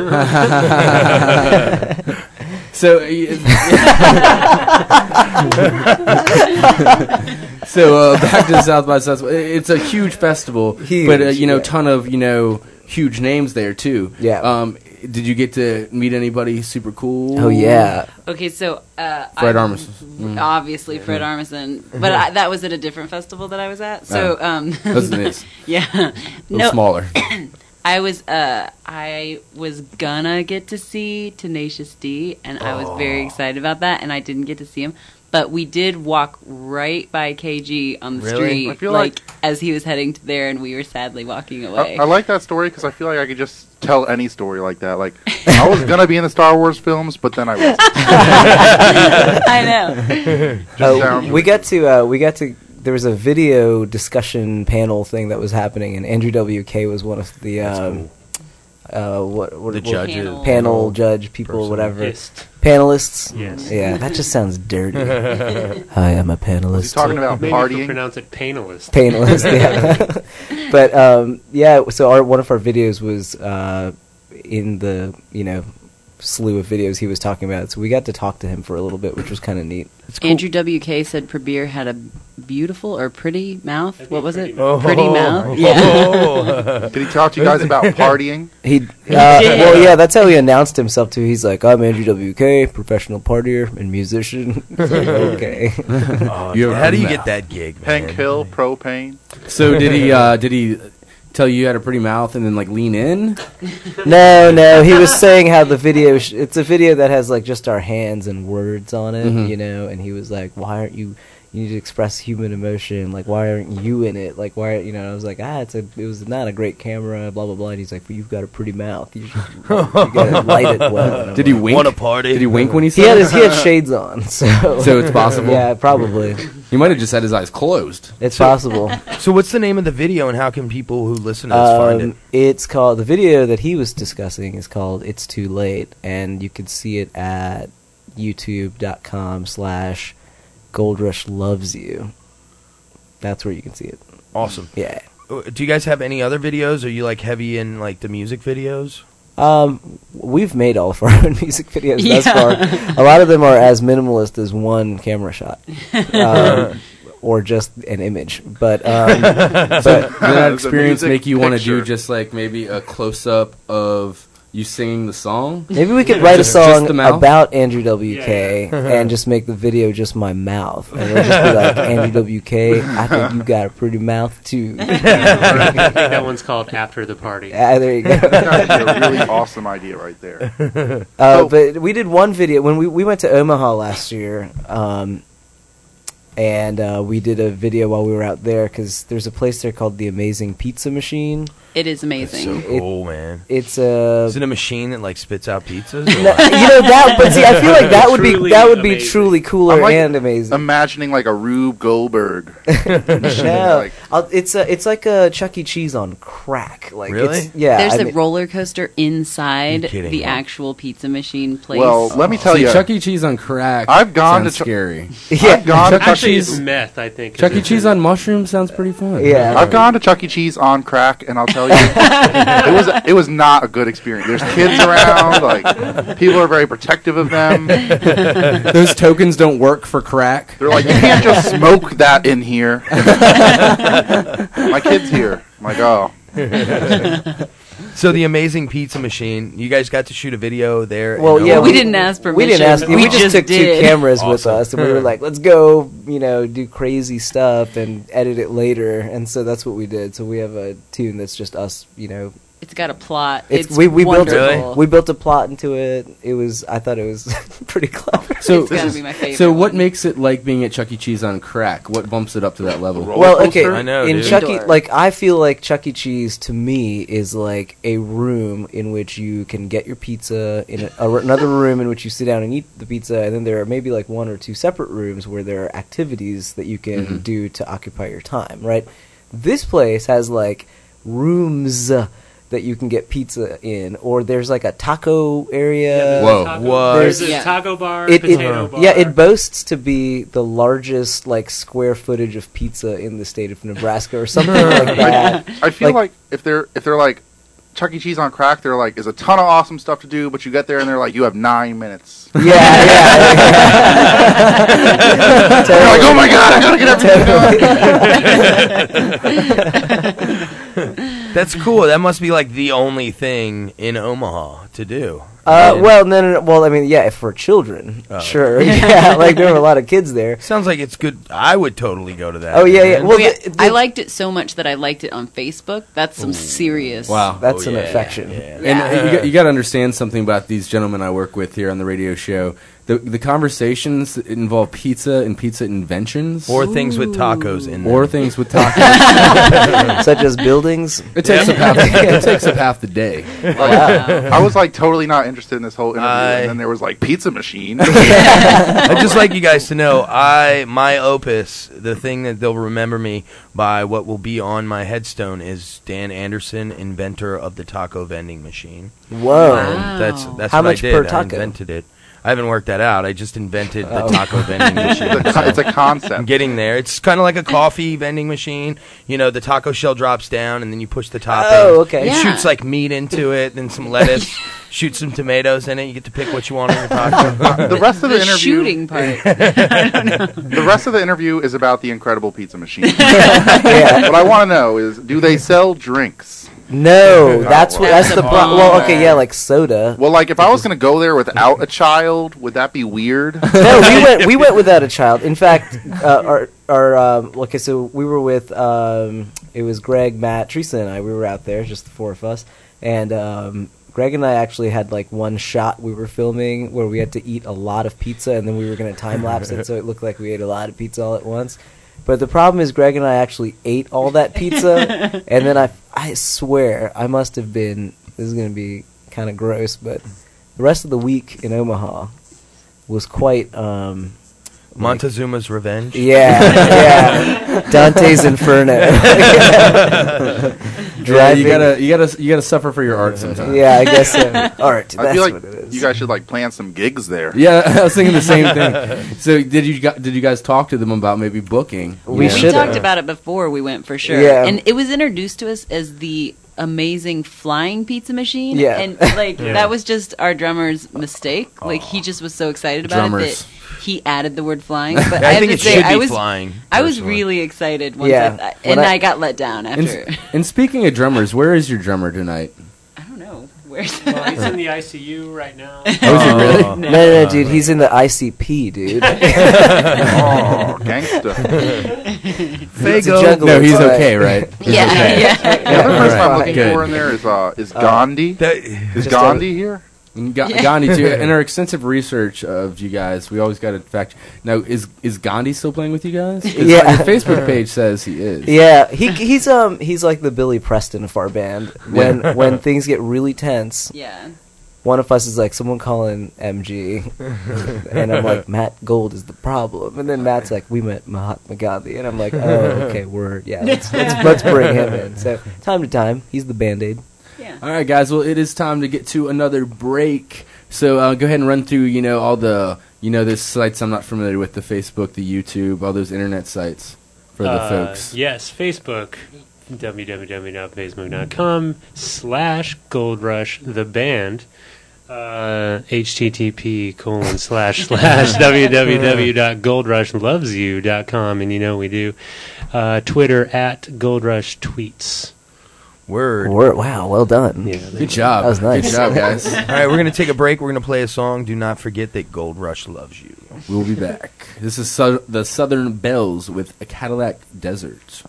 so, y- so uh, back to South by Southwest. It's a huge festival, Huge, but uh, you know, yeah. ton of you know huge names there too. Yeah. Um, did you get to meet anybody super cool? Oh yeah, Okay, so uh, Fred I'm- Armisen. Mm. obviously Fred Armisen, but I, that was at a different festival that I was at. So, Oh. um, Wasn't it? yeah, A little smaller. I was uh, I was gonna get to see Tenacious D, and I was very excited about that, and I didn't get to see him. But we did walk right by K G on the Really? street, I feel like, like- as he was heading to there, and we were sadly walking I, away. I like that story because I feel like I could just tell any story like that. Like, I was going to be in the Star Wars films, but then I wasn't. I know. Just Uh, sounds we got to. Uh, we got to. There was a video discussion panel thing that was happening, and Andrew W K was one of the. Um, uh, what, what The what- judges. Panel. panel judge people, Person. whatever. Ist. Panelists. Yes. Yeah, that just sounds dirty. Hi, I'm a panelist. He's talking about Maybe if you partying. pronounce it painless. Panelist, yeah. But um, yeah, so our one of our videos was uh, in the you know slew of videos he was talking about. So we got to talk to him for a little bit, which was kind of neat. Andrew W K said Prabir had a beautiful or pretty mouth. What was it? Oh. Pretty mouth. Oh. Yeah. Did he talk to you guys about partying? He, uh, well, yeah, that's how he announced himself too. He's like, "I'm Andrew W K, professional partier and musician." It's like, okay. Oh, You ever how do you heard get that gig, man? Hank Hill, propane. So did he? Uh, did he tell you you had a pretty mouth and then like lean in? No, no, he was saying how the video. Sh- it's a video that has like just our hands and words on it, Mhm. you know. And he was like, "Why aren't you? You need to express human emotion. Like, why aren't you in it? Like, why? You know?" And I was like, "Ah, it's a. It was not a great camera. Blah blah blah." And he's like, "But you've got a pretty mouth. You, should, you gotta light it well." And I'm Did he like, wink? Want a party? Did he wink when he He said had it? his, he had shades on, so So it's possible? Yeah, probably. He might have just had his eyes closed. It's possible. So what's the name of the video and how can people who listen to this find Um, it? it's called the video that he was discussing is called "It's Too Late," and you can see it at youtube dot com slash Gold Rush Loves You. That's where you can see it. Awesome. Yeah. Uh, Do you guys have any other videos? Are you like heavy in like the music videos? Um, we've made all of our own music videos thus Yeah. far. A lot of them are as minimalist as one camera shot, um, or just an image. But um, So but did that experience make you want to do just like maybe a close up of you singing the song? maybe we could write a Just- just song the mouth? about Andrew W K and just make the video just my mouth, and it'll just be like Andrew W K. I think you got a pretty mouth too. I think that one's called After the Party. Ah, there you go. That'd be a really awesome idea right there. Uh, but we did one video when we we went to Omaha last year, um, and uh, we did a video while we were out there because there's a place there called the Amazing Pizza Machine. It is amazing. So cool, man. It's a Is it a machine that like spits out pizzas? No, you know that, but see, I feel like that would be that would be truly cooler I'm like and amazing. Imagining like a Rube Goldberg. No, Like- I'll, it's a, it's like a Chuck E. Cheese on crack. Like, Really? It's, yeah. There's I a mean- roller coaster inside kidding the me? actual pizza machine place. Well, let me tell See, you, Chuck E. Cheese on crack. I've gone sounds to Chuck- scary. I've gone to Chuck E. Actually, Cheese. it's meth, I think. Chuck is E. it? Cheese on mushrooms sounds pretty fun. I've gone to Chuck E. Cheese on crack, and I'll tell you, it was it was not a good experience. There's kids around, like people are very protective of them. Those tokens don't work for crack. They're like, you can't just smoke that in here. My kid's here. I'm like, oh. So the Amazing Pizza Machine, you guys got to shoot a video there. in Well, yeah, Omaha? We didn't ask We didn't permission. ask. We, We just, just took two did. cameras with Awesome. us, and we were like, "Let's go, you know, do crazy stuff and edit it later." And so that's what we did. So we have a tune that's just us, you know. It's got a plot. It's, It's, we we built wonderful. it. We built a plot into it. It was. I thought it was pretty clever. So, It's gotta be my favorite so what makes it like being at Chuck E. Cheese on crack? What bumps it up to that level? Well, okay. I know, in dude. Chuck E, Indoor. like I feel like Chuck E. Cheese to me is like a room in which you can get your pizza, in a, a, another room in which you sit down and eat the pizza, and then there are maybe like one or two separate rooms where there are activities that you can Mhm. do to occupy your time. Right. This place has like rooms that you can get pizza in, or there's like a taco area. Whoa. Taco, What? There's a Yeah. taco bar, It, it, potato bar. yeah, it boasts to be the largest like square footage of pizza in the state of Nebraska, or something like that. I feel Like- like, if they're if they're like Chuck E. Cheese on crack, they're like, there's a ton of awesome stuff to do, but you get there and they're like, you have nine minutes. Yeah, yeah. You're like, oh my god, I gotta get everything done. That's cool. That must be like the only thing in Omaha to do. Uh, And- well, no, no, no, well, I mean, yeah, for children, Oh. sure, yeah, like there were a lot of kids there. Sounds like it's good. I would totally go to that. Oh, yeah, yeah. man. Well, Oh, yeah. the- I the- liked it so much that I liked it on Facebook. That's some serious. Wow. That's Oh, an yeah, affection. yeah. And uh, you got, you got to understand something about these gentlemen I work with here on the radio show. The the conversations involve pizza and pizza inventions, Or things with tacos in them. or things with tacos. Such as buildings. It takes up half. It takes up half the day. I was like totally not interested in this whole interview, I- and then there was like pizza machine. I'd just like you guys to know, I my opus, the thing that they'll remember me by, what will be on my headstone, is Dan Anderson, inventor of the taco vending machine. Whoa. Wow. That's that's How what much I did. per I taco? invented it. I haven't worked that out. I just invented the Oh. taco vending machine. It's a, con- it's a I'm concept. getting there. It's kind of like a coffee vending machine. You know, the taco shell drops down, and then you push the top Oh, in. okay. It Yeah. shoots like meat into it, then some lettuce. Shoot some tomatoes in it. You get to pick what you want on your taco. The rest of the, The interview, shooting part. the rest of the interview is about the incredible pizza machine. Yeah. What I want to know is, do they sell drinks? No, that's what. That's That's the the pro- well. Okay, problem. yeah, like soda. Well, like if I was going to go there without a child, would that be weird? No, we went. We went without a child. In fact, uh, our our um, okay, so we were with um, it was Greg, Matt, Teresa, and I. We were out there, just the four of us, and um, Greg and I actually had like one shot we were filming where we had to eat a lot of pizza, and then we were going to time lapse it so it looked like we ate a lot of pizza all at once. But the problem is, Greg and I actually ate all that pizza, and then I, I swear, I must have been, this is going to be kind of gross, but the rest of the week in Omaha was quite, um... Montezuma's Revenge? Yeah, yeah. Dante's Inferno. Yeah, driving. you gotta, you gotta, you gotta suffer for your art sometimes. Yeah, I guess so. All right, I that's feel like what it is. you guys should like plan some gigs there. Yeah, I was thinking the same thing. So, did you gu- did you guys talk to them about maybe booking? We We should talked about it before we went for sure. Yeah. And it was introduced to us as the amazing flying pizza machine. Yeah. And like Yeah. that was just our drummer's mistake. Like he just was so excited about Drummers. it that he added the word flying. But I, I have think to it say should I be was flying. I was personally. really excited once Yeah. I, When and I- I, got let down And, after. and speaking of drummers, where is your drummer tonight? I don't know. Where's Well, he's in the I C U right now. Oh, is he really? No, no, no, dude. He's in the I C P, dude. Oh, gangster. He's a juggler, No, he's but- okay, right? He's Yeah, okay. yeah. The other person Alright, I'm looking good. for in there is uh is Gandhi. That- is just Gandhi here? And Ga- Yeah. Gandhi too. In our extensive research of you guys, we always got to fact. Now, is is Gandhi still playing with you guys? 'Cause Yeah. on your Facebook page says he is. Yeah, he he's um he's like the Billy Preston of our band. When Yeah. when things get really tense, Yeah. one of us is like, someone calling M G, and I'm like, Matt Gold is the problem, and then Matt's like, we met Mahatma Gandhi, and I'm like, oh, okay, word, yeah, let's let's, let's bring him in. So time to time, he's the Band-Aid. Yeah. All right, guys. Well, it is time to get to another break. So uh, go ahead and run through, you know, all the, you know, those sites I'm not familiar with, the Facebook, the YouTube, all those internet sites for the Uh, folks. Yes, Facebook, www.facebook.com slash Gold Rush the band. Uh, http colon slash slash www.goldrushlovesyou.com, and you know we do. Uh, Twitter at Gold Rush Tweets. Word. Word. Wow, well done. Yeah, Good job. That was nice. Good job, guys. All right, we're gonna take a break. We're gonna play a song. Do not forget that Gold Rush loves you. We'll be back. This is su- the Southern Bells with a Cadillac Desert.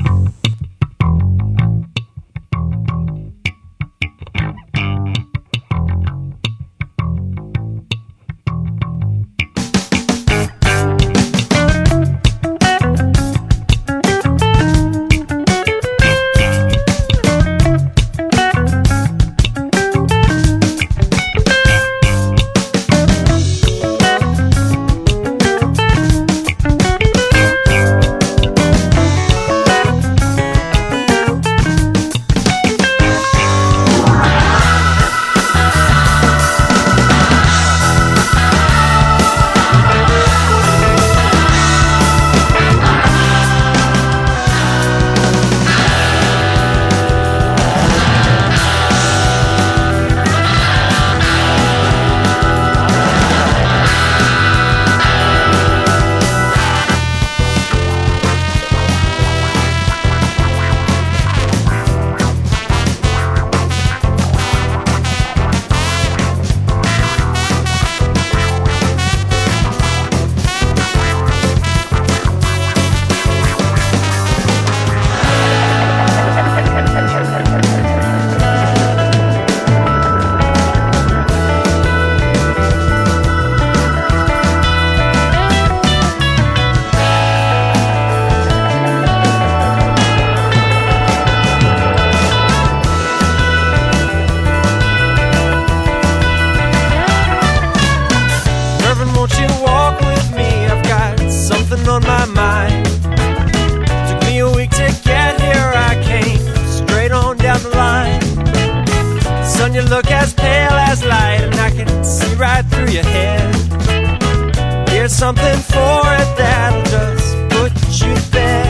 Reverend, won't you walk with me? I've got something on my mind. Took me a week to get here. I came straight on down the line. Son, you look as pale as light, and I can see right through your head. Here's something for it that'll just put you to bed.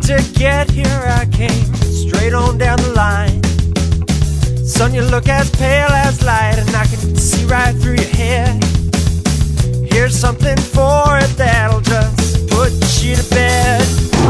to get here, I came straight on down the line. Son, you look as pale as light, and I can see right through your head. Here's something for it that'll just put you to bed.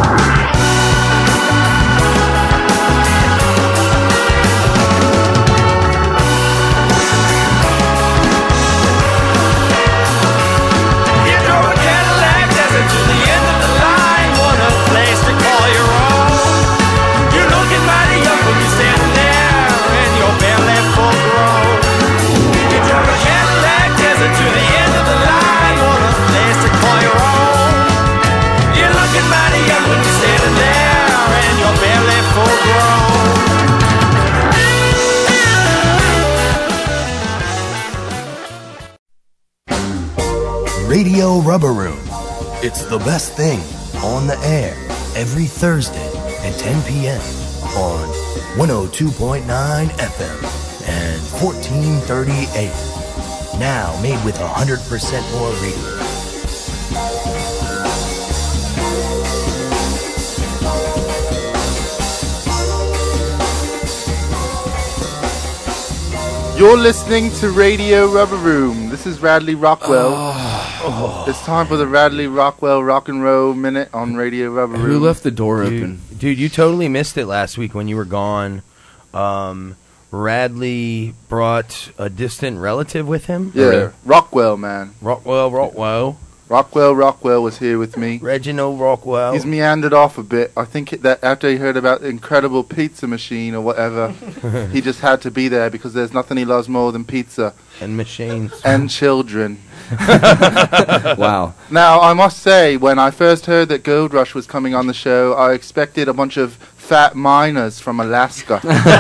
You drove a Cadillac desert to the end of the line, want a place to call your own. You're looking mighty young when you're standing there, and you're barely full grown. You drove a Cadillac desert to the end of the line, want a place to call your own. You're looking mighty young when you're standing there, and you're barely full grown. Radio Rubber Room. It's the best thing on the air every Thursday at ten p.m. on one oh two point nine F M and fourteen thirty A M. Now made with one hundred percent more radio. You're listening to Radio Rubber Room. This is Radley Rockwell. Oh. It's time for the Radley Rockwell Rock and Roll Minute on Radio Rubber Room. Who left the door Dude, open? Dude, you totally missed it last week when you were gone. Um, Radley brought a distant relative with him. Yeah, Rockwell, man. Rockwell, Rockwell. Rockwell, Rockwell was here with me. Reginald Rockwell. He's meandered off a bit. I think it, that after he heard about the incredible pizza machine or whatever, he just had to be there because there's nothing he loves more than pizza. And machines. And children. Wow. Now, I must say, when I first heard that Gold Rush was coming on the show, I expected a bunch of fat miners from Alaska.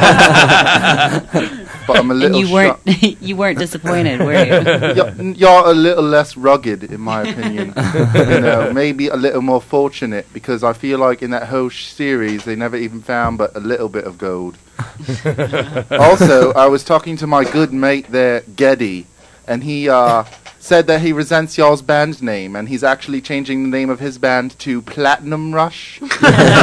But I'm a little and you weren't you weren't disappointed, were you? you're, you're a little less rugged, in my opinion. You know, maybe a little more fortunate, because I feel like in that whole sh- series they never even found but a little bit of gold. Also, I was talking to my good mate there, Geddy, and he uh, said that he resents y'all's band name, and he's actually changing the name of his band to Platinum Rush. So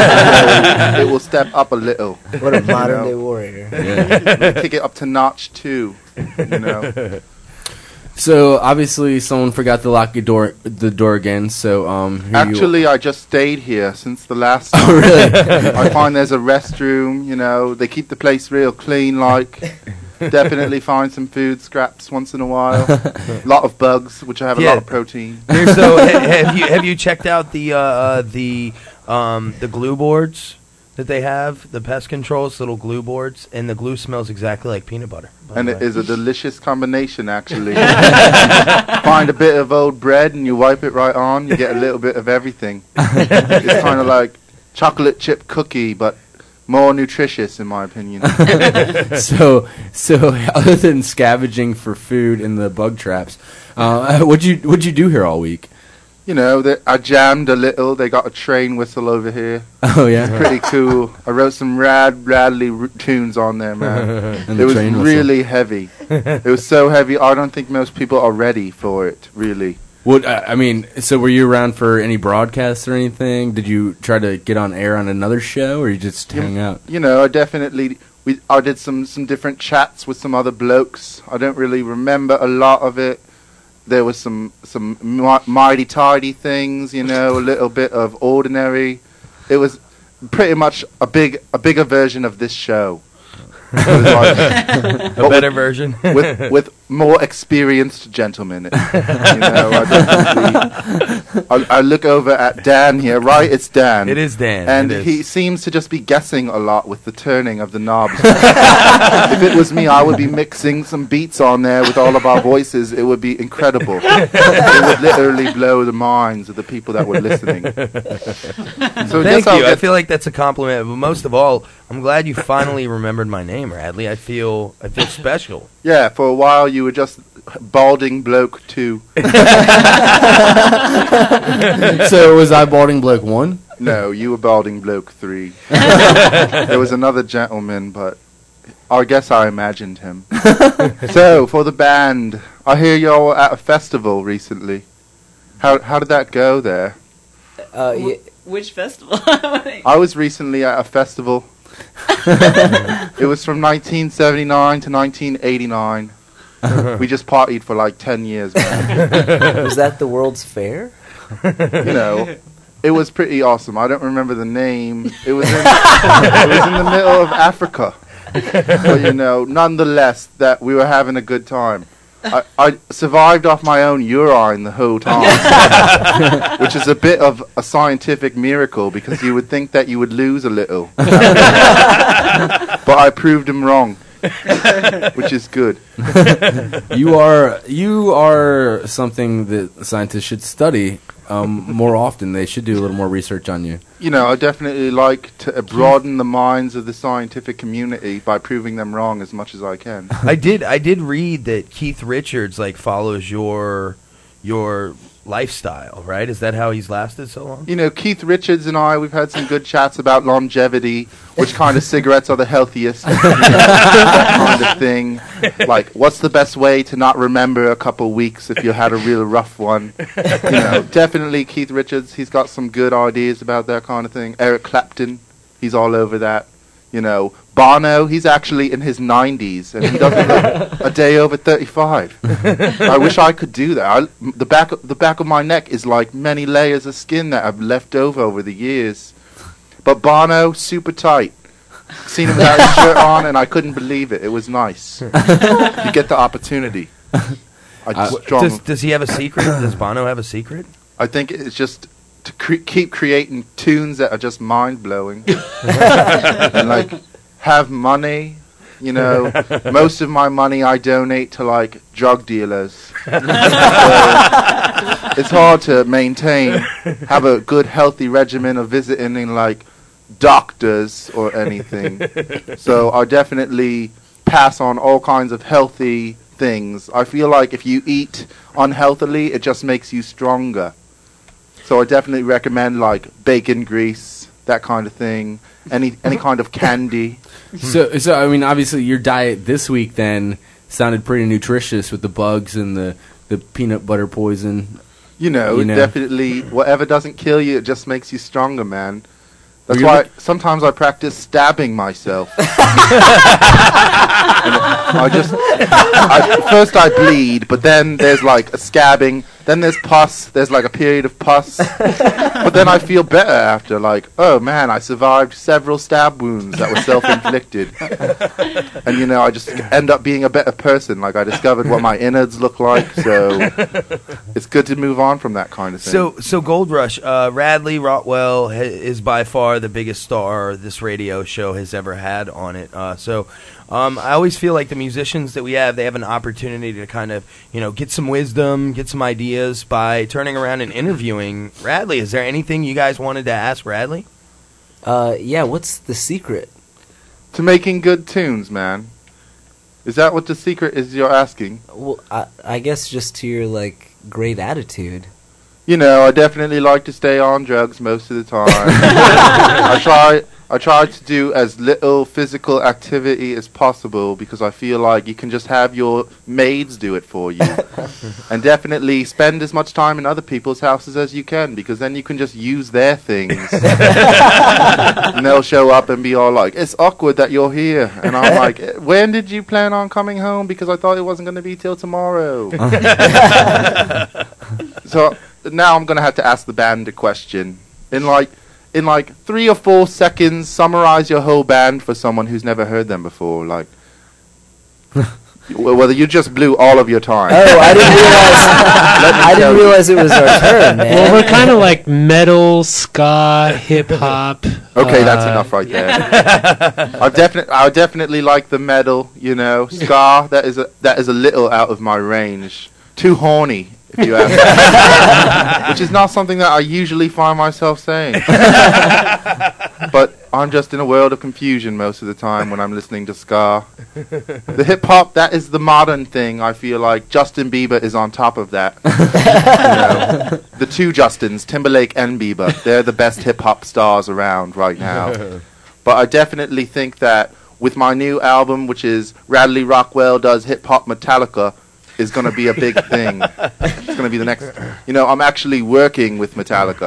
it will step up a little. What a modern know? day warrior. Yeah. Kick it up to notch two, you know. So obviously someone forgot to lock your door, the door again. So um, here actually, you I just stayed here since the last time. Oh, really? I find there's a restroom. You know, they keep the place real clean. Like, definitely find some food scraps once in a while. A lot of bugs, which I have Yeah. a lot of protein. Here, so ha- have you have you checked out the uh, uh, the um, the glue boards that they have? The pest controls, little glue boards, and the glue smells exactly like peanut butter. by And the it way. is a delicious combination, actually. Find a bit of old bread and you wipe it right on. You get a little bit of everything. It's kind of like chocolate chip cookie, but more nutritious, in my opinion. so so other than scavenging for food in the bug traps, uh, what'd you what'd you do here all week? You know, the, I jammed a little. They got a train whistle over here. Oh, yeah? It's pretty cool. I wrote some rad, radly r- tunes on there, man. And It the was train whistle. really heavy. It was so heavy, I don't think most people are ready for it, really. What I I mean, so were you around for any broadcasts or anything? Did you try to get on air on another show, or you just hang out? You know, I definitely... We, I did some, some different chats with some other blokes. I don't really remember a lot of it. There was some some mi- mighty tidy things, you know, a little bit of ordinary. It was pretty much a big a bigger version of this show. It was like- A but better with- version? with with more experienced gentlemen. You know, I, definitely- I, I look over at Dan here, right? It's Dan. It is Dan, and it is. he seems to just be guessing a lot with the turning of the knobs. If it was me, I would be mixing some beats on there with all of our voices. It would be incredible. It would literally blow the minds of the people that were listening. So I Thank guess I'll you. I get- feel like that's a compliment, but most of all, I'm glad you finally remembered my name, Radley. I feel I feel special. Yeah, for a while you were just balding bloke two. So was I balding bloke one? No, you were balding bloke three. There was another gentleman, but I guess I imagined him. So for the band, I hear y'all at a festival recently. How how did that go there? Uh, yeah, Which festival? I was recently at a festival. It was from nineteen seventy-nine to nineteen eighty-nine. We just partied for like ten years, man. Was that the World's Fair? You know, it was pretty awesome. I don't remember the name. It was in, it was in the middle of Africa. But, you know, nonetheless, that we were having a good time. I, I survived off my own urine the whole time, which is a bit of a scientific miracle because you would think that you would lose a little. But I proved him wrong, which is good. You are you are something that scientists should study um, more often. They should do a little more research on you. You know, I definitely like to broaden the minds of the scientific community by proving them wrong as much as I can. I did. I did read that Keith Richards like follows your your lifestyle, right? Is that how he's lasted so long? You know, Keith Richards and I, we've had some good chats about longevity, which kind of cigarettes are the healthiest, you know, that kind of thing. Like, what's the best way to not remember a couple weeks if you had a real rough one? You know, definitely Keith Richards, he's got some good ideas about that kind of thing. Eric Clapton, he's all over that. You know, Bono, he's actually in his nineties, and he doesn't look a day over thirty-five. I wish I could do that. I, the back, the back of my neck is like many layers of skin that I've left over over the years. But Bono, super tight. Seen him without his shirt on, and I couldn't believe it. It was nice. You get the opportunity. I Uh, strong- does, does he have a secret? Does Bono have a secret? I think it's just to cre- keep creating tunes that are just mind-blowing. And, like, have money. You know, most of my money I donate to, like, drug dealers. So it's hard to maintain, have a good, healthy regimen of visiting in, like, doctors or anything. So I definitely pass on all kinds of healthy things. I feel like if you eat unhealthily, it just makes you stronger. So I definitely recommend like bacon grease, that kind of thing. Any any kind of candy. So, so I mean, obviously, your diet this week then sounded pretty nutritious with the bugs and the, the peanut butter poison. You know, You know. definitely whatever doesn't kill you, it just makes you stronger, man. That's Were you why look- sometimes I practice stabbing myself. And I just I, first I bleed, but then there's like a scabbing, then there's pus, there's like a period of pus, but then I feel better after. Like, oh man, I survived several stab wounds that were self-inflicted, and you know, I just end up being a better person. Like I discovered what my innards look like, so it's good to move on from that kind of thing. So, so Gold Rush, uh, Radley Rotwell ha- is by far the biggest star this radio show has ever had on it. Uh, so, um, I always feel like the musicians that we have, they have an opportunity to kind of, you know, get some wisdom, get some ideas by turning around and interviewing Radley. Is there anything you guys wanted to ask Radley? Uh, yeah. What's the secret? To making good tunes, man. Is that what the secret is you're asking? Well, I, I guess just to your like great attitude. You know, I definitely like to stay on drugs most of the time. I try I try to do as little physical activity as possible because I feel like you can just have your maids do it for you. And definitely spend as much time in other people's houses as you can because then you can just use their things. And they'll show up and be all like, it's awkward that you're here. And I'm like, when did you plan on coming home? Because I thought it wasn't going to be till tomorrow. So now I'm going to have to ask the band a question. In like in like three or four seconds, summarize your whole band for someone who's never heard them before. Like, well, whether you just blew all of your time. Oh, I didn't realize. I didn't realize it was our turn, man. Well, we're kind of like metal, ska, hip hop. Okay, that's uh, enough right there. I definitely, I definitely like the metal. You know, ska. That is a that is a little out of my range. Too horny, if you ask me. Which is not something that I usually find myself saying. But I'm just in a world of confusion most of the time when I'm listening to ska. The hip hop, that is the modern thing. I feel like Justin Bieber is on top of that. You know, the two Justins, Timberlake and Bieber, they're the best hip hop stars around right now. But I definitely think that with my new album, which is Radley Rockwell Does Hip Hop Metallica, is going to be a big thing. It's going to be the next. You know, I'm actually working with Metallica.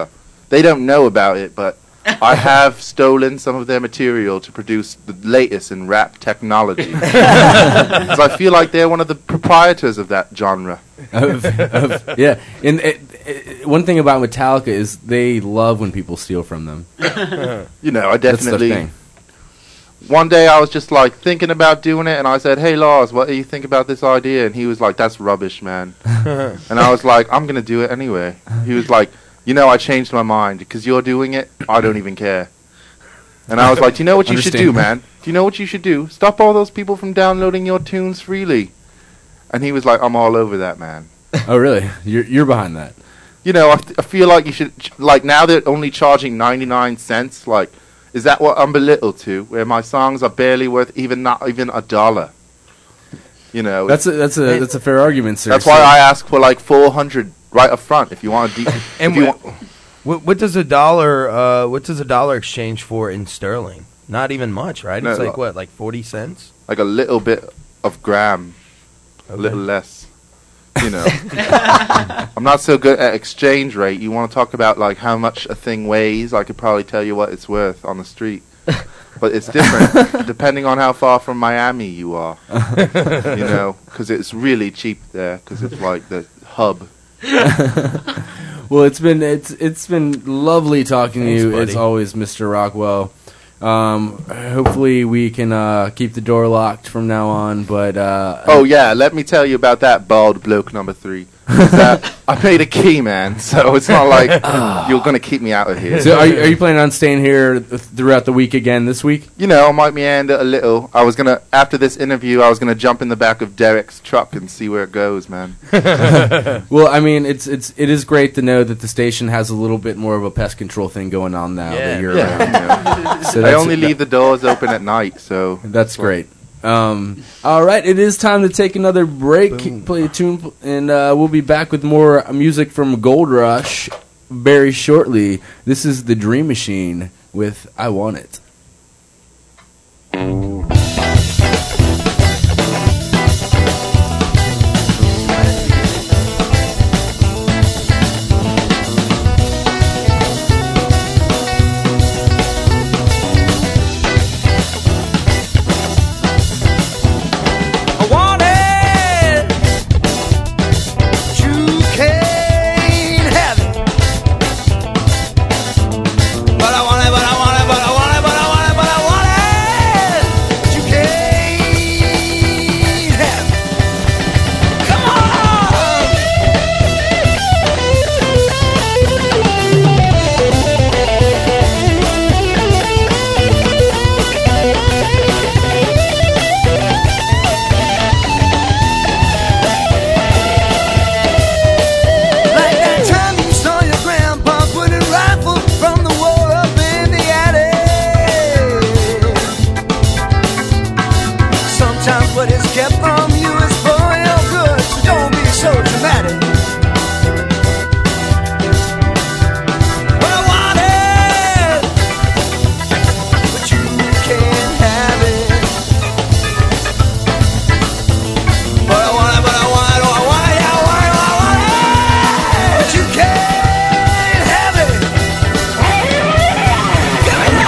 They don't know about it, but I have stolen some of their material to produce the latest in rap technology. Because I feel like they're one of the proprietors of that genre. of, of, yeah, and it, it, one thing about Metallica is they love when people steal from them. You know, I definitely. That's the thing. One day I was just like thinking about doing it, and I said, "Hey Lars, what do you think about this idea?" And he was like, "That's rubbish, man." And I was like, "I'm gonna do it anyway." He was like, "You know, I changed my mind because you're doing it. I don't even care." And I was like, "Do you know what you should do, man? Do you know what you should do? Stop all those people from downloading your tunes freely." And he was like, "I'm all over that, man." Oh, really? You're you're behind that? You know, I, th- I feel like you should ch- like now they're only charging ninety-nine cents. Like, is that what I'm belittled to? Where my songs are barely worth even not even a dollar. You know, That's a that's a that's a fair argument, sir. that's why I ask for like four hundred right up front if you want to. De- And if you what, want- what, what does a dollar? Uh, what does a dollar exchange for in sterling? Not even much, right? No, It's like like- what, like forty cents? like a little bit of gram, a Okay. little less. You know, I'm not so good at exchange rate. You want to talk about like how much a thing weighs? I could probably tell you what it's worth on the street, but it's different depending on how far from Miami you are. You know, because it's really cheap there because it's like the hub. Well, it's been it's it's been lovely talking Thanks, to you buddy. as always, Mister Rockwell. Um, hopefully we can uh, keep the door locked from now on. But uh, Oh yeah, let me tell you about that bald bloke number three. Is that I paid a key, man, so it's not like you're gonna keep me out of here. so are you, are you planning on staying here th- throughout the week again this week? You know, I might meander a little. I was gonna after this interview, I was gonna jump in the back of Derek's truck and see where it goes, man. Well, I mean, it's it's it is great to know that the station has a little bit more of a pest control thing going on now that you're Yeah, around. you know. So I that's- only leave the doors open at night, so That's great. Um, all right, it is time to take another break. Play a tune, and uh, we'll be back with more music from Gold Rush very shortly. This is the Dream Machine with "I Want It." I want it, but you can't have it. But I want it, but I want it, but I want it, but I want it, but I want it. But you can't have it. Come Like that time you saw your grandpa put a rifle from the war up in the attic. Sometimes what is kept from you is for your good, so don't be so dramatic. But I want it, but you can't have it. But I want it, but I want it, oh, I want it, yeah, I want it, oh, I want it. But you can't have it. Give me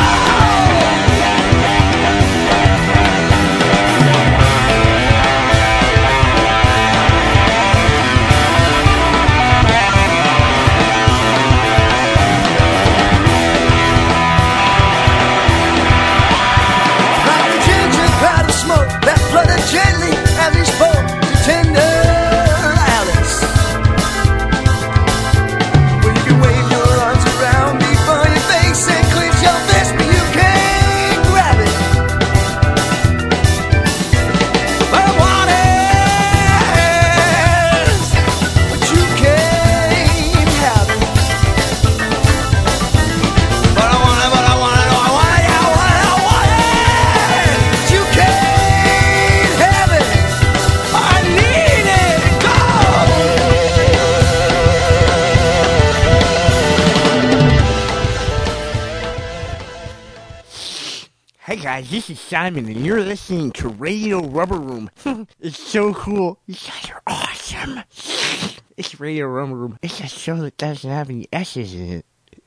like the ginger cloud of smoke that fluttered gently as he spoke to tender Alice. Well, you can wave your arms around before your face and clench your fist, but you can't grab it. But I want it, but you can't have it. But I want it, but I want it, oh, I want it, yeah, I want it, I want it. But you can't have it. I need it. Go. Hey guys, this is Simon, and you're listening to Radio Rubber Room. It's so cool. You guys are awesome. It's Radio Rubber Room. It's a show that doesn't have any S's in it.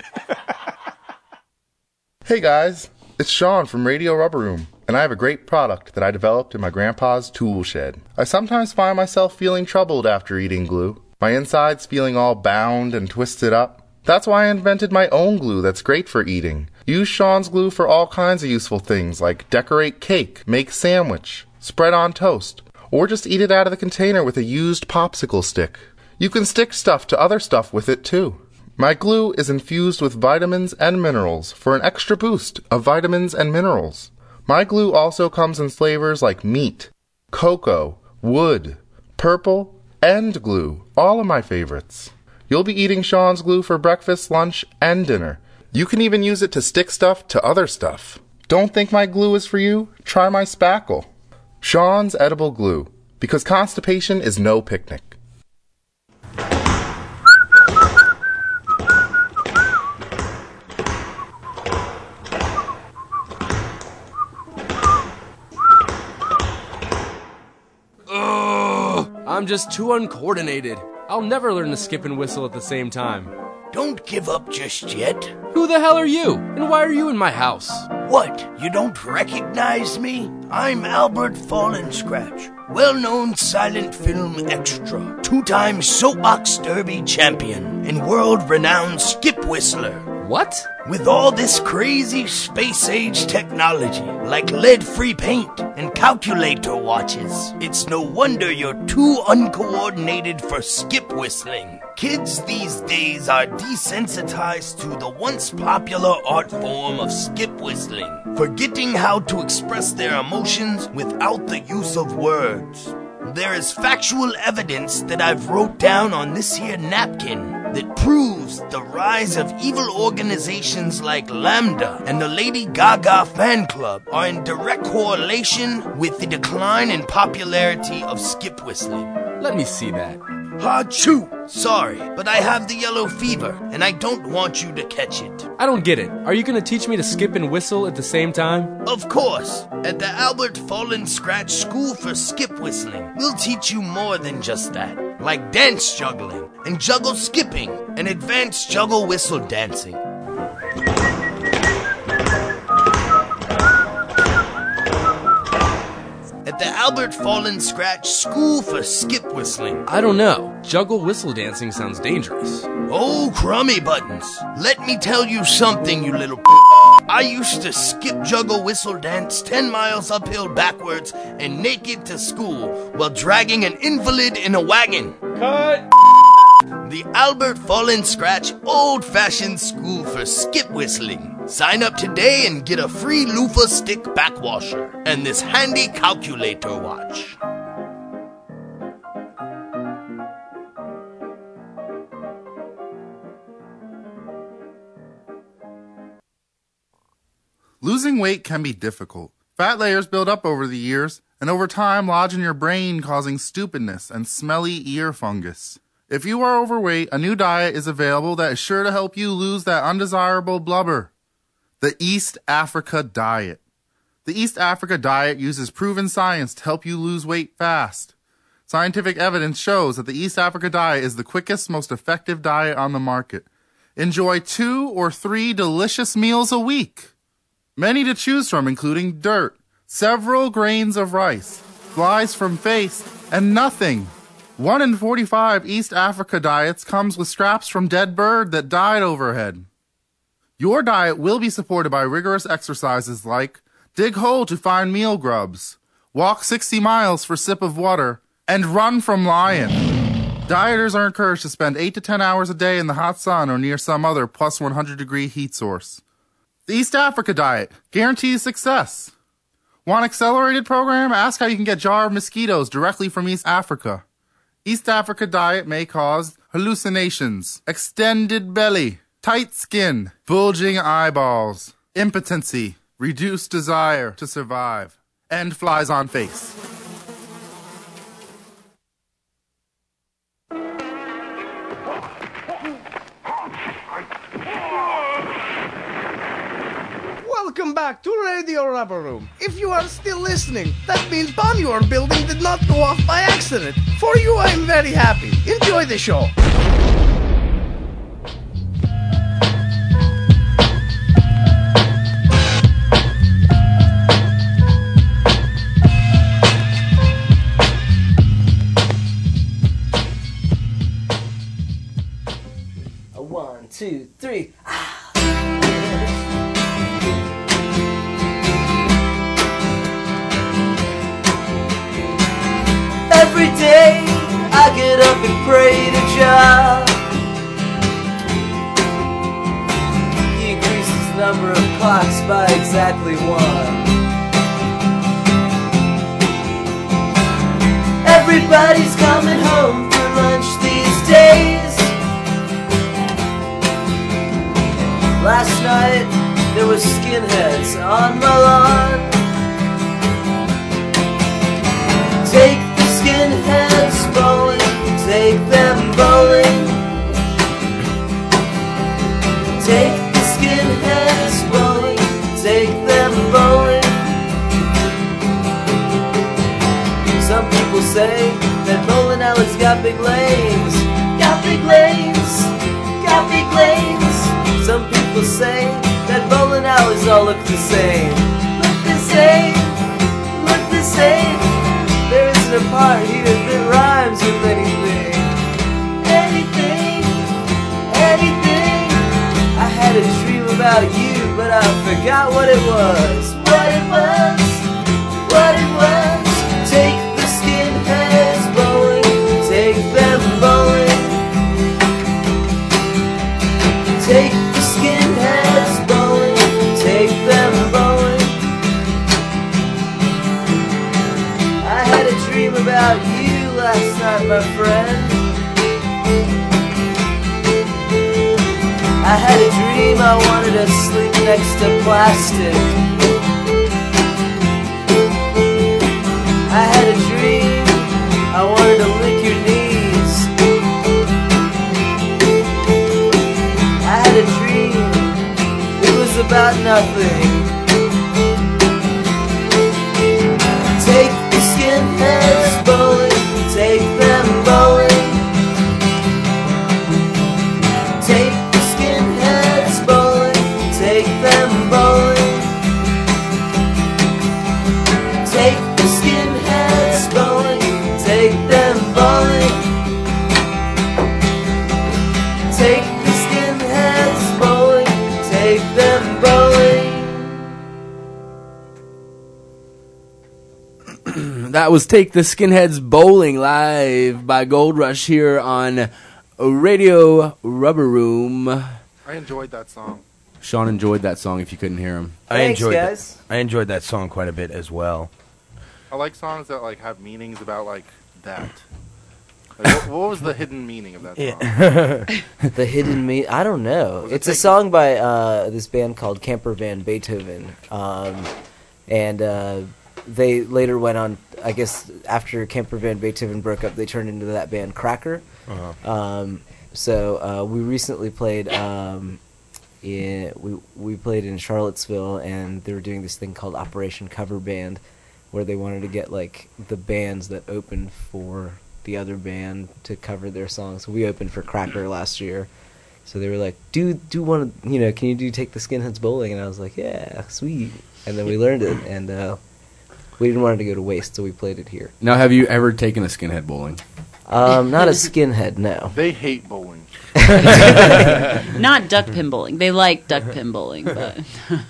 Hey guys, it's Sean from Radio Rubber Room, and I have a great product that I developed in my grandpa's tool shed. I sometimes find myself feeling troubled after eating glue, my insides feeling all bound and twisted up. That's why I invented my own glue that's great for eating. Use Sean's glue for all kinds of useful things like decorate cake, make sandwich, spread on toast, or just eat it out of the container with a used popsicle stick. You can stick stuff to other stuff with it too. My glue is infused with vitamins and minerals for an extra boost of vitamins and minerals. My glue also comes in flavors like meat, cocoa, wood, purple, and glue, all of my favorites. You'll be eating Sean's glue for breakfast, lunch, and dinner. You can even use it to stick stuff to other stuff. Don't think my glue is for you? Try my spackle. Sean's Edible Glue, because constipation is no picnic. I'm just too uncoordinated. I'll never learn to skip and whistle at the same time. Don't give up just yet. Who the hell are you? And why are you in my house? What? You don't recognize me? I'm Albert Fallen Scratch, well-known silent film extra, two-time soapbox derby champion, and world-renowned skip whistler. What? With all this crazy space-age technology, like lead-free paint and calculator watches, it's no wonder you're too uncoordinated for skip whistling. Kids these days are desensitized to the once popular art form of skip whistling, forgetting how to express their emotions without the use of words. There is factual evidence that I've wrote down on this here napkin that proves the rise of evil organizations like Lambda and the Lady Gaga fan club are in direct correlation with the decline in popularity of skip whistling. Let me see that. Achoo! Sorry, but I have the yellow fever, and I don't want you to catch it. I don't get it. Are you going to teach me to skip and whistle at the same time? Of course. At the Albert Fallen Scratch School for Skip Whistling, we'll teach you more than just that. Like dance juggling, and juggle skipping, and advanced juggle whistle dancing. At the Albert Fallen Scratch School for Skip Whistling. I don't know. Juggle whistle dancing sounds dangerous. Oh, crummy buttons. Let me tell you something, you little p***. I used to skip juggle whistle dance ten miles uphill backwards and naked to school while dragging an invalid in a wagon. Cut! The Albert Fallen Scratch Old-Fashioned School for Skip Whistling. Sign up today and get a free loofah stick backwasher and this handy calculator watch. Losing weight can be difficult. Fat layers build up over the years, and over time lodge in your brain, causing stupidness and smelly ear fungus. If you are overweight, a new diet is available that is sure to help you lose that undesirable blubber. The East Africa Diet. The East Africa Diet uses proven science to help you lose weight fast. Scientific evidence shows that the East Africa Diet is the quickest, most effective diet on the market. Enjoy two or three delicious meals a week. Many to choose from, including dirt, several grains of rice, flies from face, and nothing. One in forty-five East Africa diets comes with scraps from dead bird that died overhead. Your diet will be supported by rigorous exercises like dig hole to find meal grubs, walk sixty miles for sip of water, and run from lion. Dieters are encouraged to spend eight to ten hours a day in the hot sun or near some other plus one hundred degree heat source. The East Africa Diet guarantees success. Want an accelerated program? Ask how you can get jar of mosquitoes directly from East Africa. East Africa Diet may cause hallucinations, extended belly, tight skin, bulging eyeballs, impotency, reduced desire to survive, and flies on face. Welcome back to Radio Rubber Room. If you are still listening, that means bomb your building did not go off by accident. For you, I am very happy. Enjoy the show. two, three. Every day I get up and pray to Jah. He increases the number of clocks by exactly one. Everybody's coming home for lunch these days. Last night there was skinheads on my lawn. Take the skinheads bowling, take them bowling. Take the skinheads bowling, take them bowling. Some people say that bowling alley's got big lanes, got big lanes, got big lanes. Some people say that bowling alleys all look the same, look the same, look the same. There isn't a part here that rhymes with anything, anything, anything. I had a dream about you, but I forgot what it was, what it was, what it was. Take the skinheads bowling, take them bowling. Take the skinheads bowling, take them bowling. I had a dream about you last night, my friend. I had a dream I wanted to sleep next to plastic. I had a dream I wanted to lick your knees. I had a dream, it was about nothing. Take the skinheads bowling, take them bowling. Take the skinheads bowling, take them bowling. Take the skinheads bowling, take them bowling. Take the skinheads bowling, take them bowling. That was Take the Skinheads Bowling live by Gold Rush here on Radio Rubber Room. I enjoyed that song. Sean enjoyed that song if you couldn't hear him. I enjoyed that. I enjoyed that song quite a bit as well. I like songs that like have meanings about like that. Like, what, what was the hidden meaning of that song? The hidden me I don't know. It's a song by uh, this band called Camper Van Beethoven. Um, and uh, they later went on, I guess, after Camper Van Beethoven broke up, they turned into that band Cracker. Uh-huh. Um, so uh, we recently played um, in, we, we played in Charlottesville, and they were doing this thing called Operation Cover Band, where they wanted to get like the bands that opened for the other band to cover their songs. We opened for Cracker last year, so they were like, "Do do one, you know? Can you do Take the Skinheads Bowling?" And I was like, "Yeah, sweet." And then we learned it, and uh, we didn't want it to go to waste, so we played it here. Now, have you ever taken a skinhead bowling? Um, not a skinhead, no. They hate bowling. Not duck pin bowling. They like duck pin bowling, but.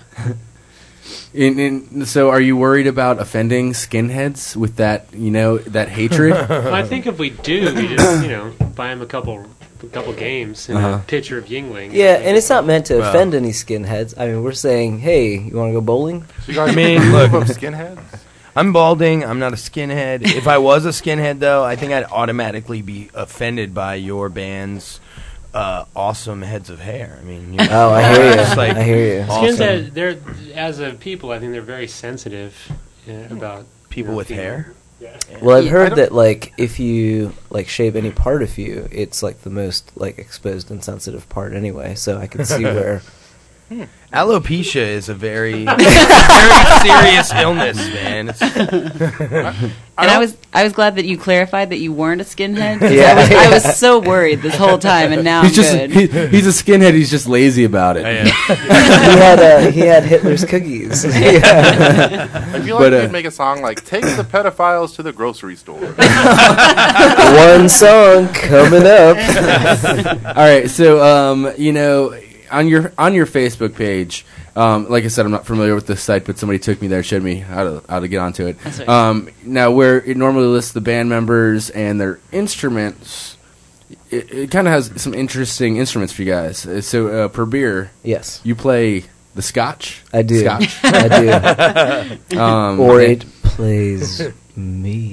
In, in, so, are you worried about offending skinheads with that, you know, that hatred? Well, I think if we do, we just, you know, buy them a couple, a couple games and Uh-huh. a pitcher of Yingling. Yeah, and it's not meant to Well. offend any skinheads. I mean, we're saying, hey, you want to go bowling? So you guys I mean, approve look, of skinheads? I'm balding. I'm not a skinhead. If I was a skinhead, though, I think I'd automatically be offended by your band's uh, awesome heads of hair. I mean, you know, Oh, I hear you. it's like I hear you. awesome. Skins, they're as a people, I think they're very sensitive uh, about People you know, with female- hair? Yeah. Well, I've I heard don't- that like if you like shave any part of you, it's like the most like exposed and sensitive part anyway. So I can see where Hmm. Alopecia is a very, very serious illness, man. It's and I was I was glad that you clarified that you weren't a skinhead. 'cause Yeah. I was, I was so worried this whole time, and now He's I'm just good. he, he's a skinhead. He's just lazy about it. he had uh, he had Hitler's cookies. Yeah. I feel like But, we uh, could make a song like "Take the pedophiles to the grocery store." One song coming up. All right, so um, you know, on your on your Facebook page, um, like I said, I'm not familiar with this site, but somebody took me there, showed me how to how to get onto it. That's right. Um, now, where it normally lists the band members and their instruments, it, it kind of has some interesting instruments for you guys. Uh, So, uh, per beer, Yes. you play the Scotch. I do. Scotch. I do. um, or and- it plays me.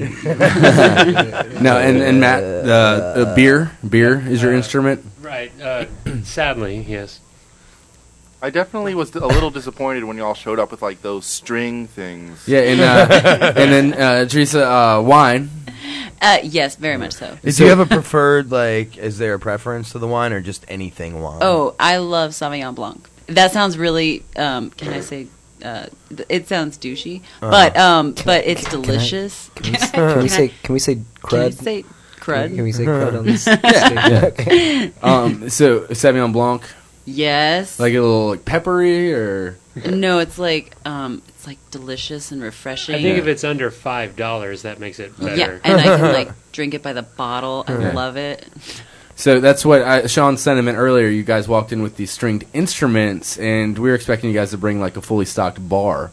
no, and and Matt, uh, uh, beer, beer is your Uh, instrument. Right. Uh, sadly, yes. I definitely was a little disappointed when y'all showed up with like those string things. Yeah, and uh, and then uh, Teresa, uh, wine. Uh, yes, very much so. Do you have a preferred, like, is there a preference to the wine or just anything wine? Oh, I love Sauvignon Blanc. That sounds really. Um, can I say? Uh, th- it sounds douchey, Uh, but um, can- but it's can I- delicious. Can we, can we say can we say crud? Can we say crud? Can we say crud on this? Yeah. Okay. Um, so Sauvignon Blanc, Yes. like a little like peppery or No, it's like um, it's like delicious and refreshing. I think if it's under five dollars, that makes it better. Yeah, and I can like drink it by the bottle. I Yeah. love it. so that's what I, Sean's sentiment earlier. You guys walked in with these stringed instruments, and we were expecting you guys to bring like a fully stocked bar.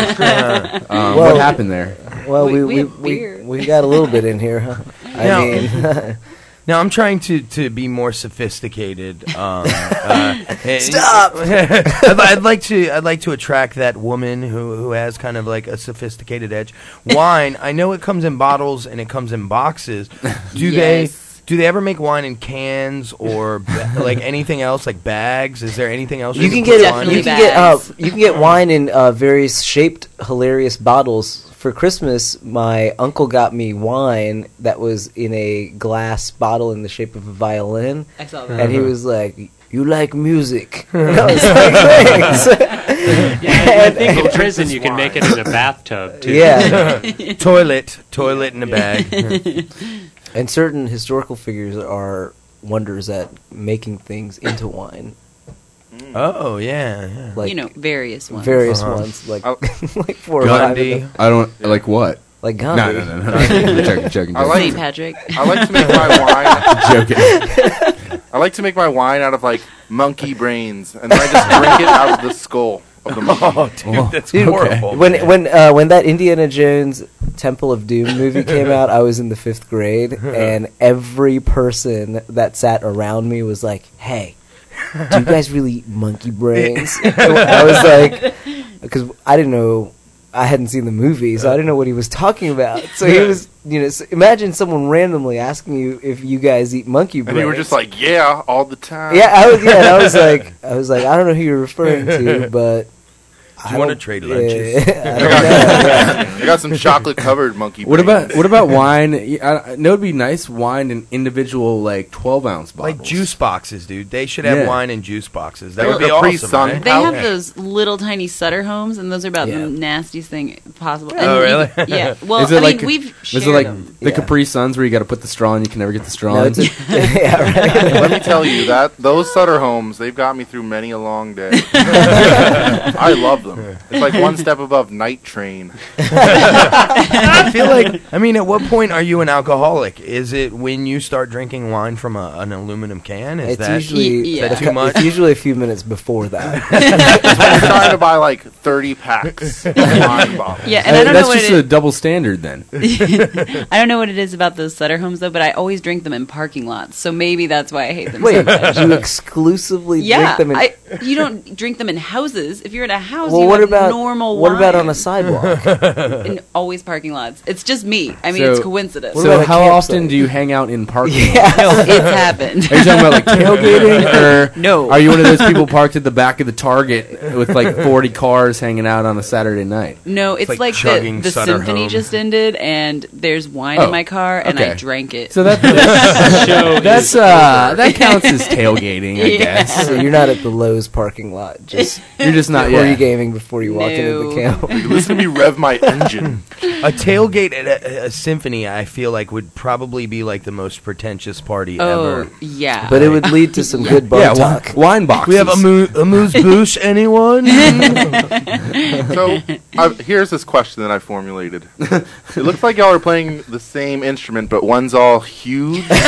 um, what happened there? Well, we We- we we, have we, beer. we got a little bit in here, huh? I Now- mean, Now I'm trying to, to be more sophisticated. Um, uh, Stop! I'd, I'd like to I'd like to attract that woman who, who has kind of like a sophisticated edge. Wine, I know it comes in bottles and it comes in boxes. Do Yes. they do they ever make wine in cans or ba- like anything else, like bags? Is there anything else you can put get wine you in? can get uh, you can get wine in uh, various shaped, hilarious bottles. For Christmas, my uncle got me wine that was in a glass bottle in the shape of a violin, I saw that. and he was like, "You like music?" And I was like, "Thanks." Yeah, I think in prison you can make it in a bathtub too. Yeah. toilet, toilet in a bag. And certain historical figures are wonders at making things into wine. Oh yeah, yeah. Like you know, various ones. various Uh-huh. ones, like I'll- like four or five of Gandhi. them. I don't like what. Like No, Gandhi. no, no, no. no. joking, joking, I joking. like- Saint Patrick. I like to make my wine. joking. I like to make my wine out of like monkey brains, and then I just drink it out of the skull of the monkey. Oh, dude, that's Dude, horrible. When when uh, when that Indiana Jones Temple of Doom movie came out, I was in the fifth grade, and every person that sat around me was like, "Hey, do you guys really eat monkey brains?" I was like, because I didn't know. I hadn't seen the movie, so I didn't know what he was talking about. So he was, you know, so imagine someone randomly asking you if you guys eat monkey brains. And you were just like, yeah, all the time. yeah, I was, yeah, and I was like, I was like, I don't know who you're referring to, but Do you want to trade lunches? I I don't got, know. Yeah. I got some chocolate covered monkey brains. What about what about wine? Yeah, I, I know it'd be nice wine in individual like twelve ounce bottles, Like juice boxes, dude. They should have Yeah. wine in juice boxes. That Like would be a Capri awesome, Sun. right? They How- have those little tiny Sutter homes, and those are about Yeah. the nastiest thing possible. Oh, And you- really? yeah. Well, is it I like mean, we've is shared it like them. the Yeah. Capri Suns where you got to put the straw in, you can never get the straw No, in? it's a, yeah, right. Let me tell you that those Sutter homes, they've got me through many a long day. I love them. It's like one step above Night Train. I feel like, I mean, at what point are you an alcoholic? Is it when you start drinking wine from a, an aluminum can? Is It's that, usually Yeah. is that too much? It's usually a few minutes before that. I'm trying to buy like thirty packs of wine bottles. Yeah, and I don't that's know what just it a double standard then. I don't know what it is about those Sutter homes though, but I always drink them in parking lots. So maybe that's why I hate them so Wait, much. you exclusively Yeah, drink them in... I, you don't drink them in houses. If you're in a house, well, you what have about normal what wine. about on a sidewalk? In always parking lots. It's It's just me. I mean, So- it's coincidence. So how often do you hang out in parking Yeah, lots? it's happened. Are you talking about like tailgating, or No. Are you one of those people parked at the back of the Target with like forty cars hanging out on a Saturday night? No, it's, like like, chugging the, the Sutter symphony home. just ended, and there's wine Oh, in my car, and I okay. drank it. So that- that's- Show that's, is uh, over. that counts as tailgating, I guess. So you're not at the Lowe's parking lot. Just You're just not- before yeah. you gaming before you walk into the camp. Listen to me rev my engine. A tailgate at a, a symphony, I feel like, would probably be like the most pretentious party Oh, ever. yeah. But it would lead to some good bar Yeah, talk. wi- wine boxes. We have a moo- a moose bouche, anyone? So i here's this question that I formulated. It looks like y'all are playing the same instrument, but one's all huge. That's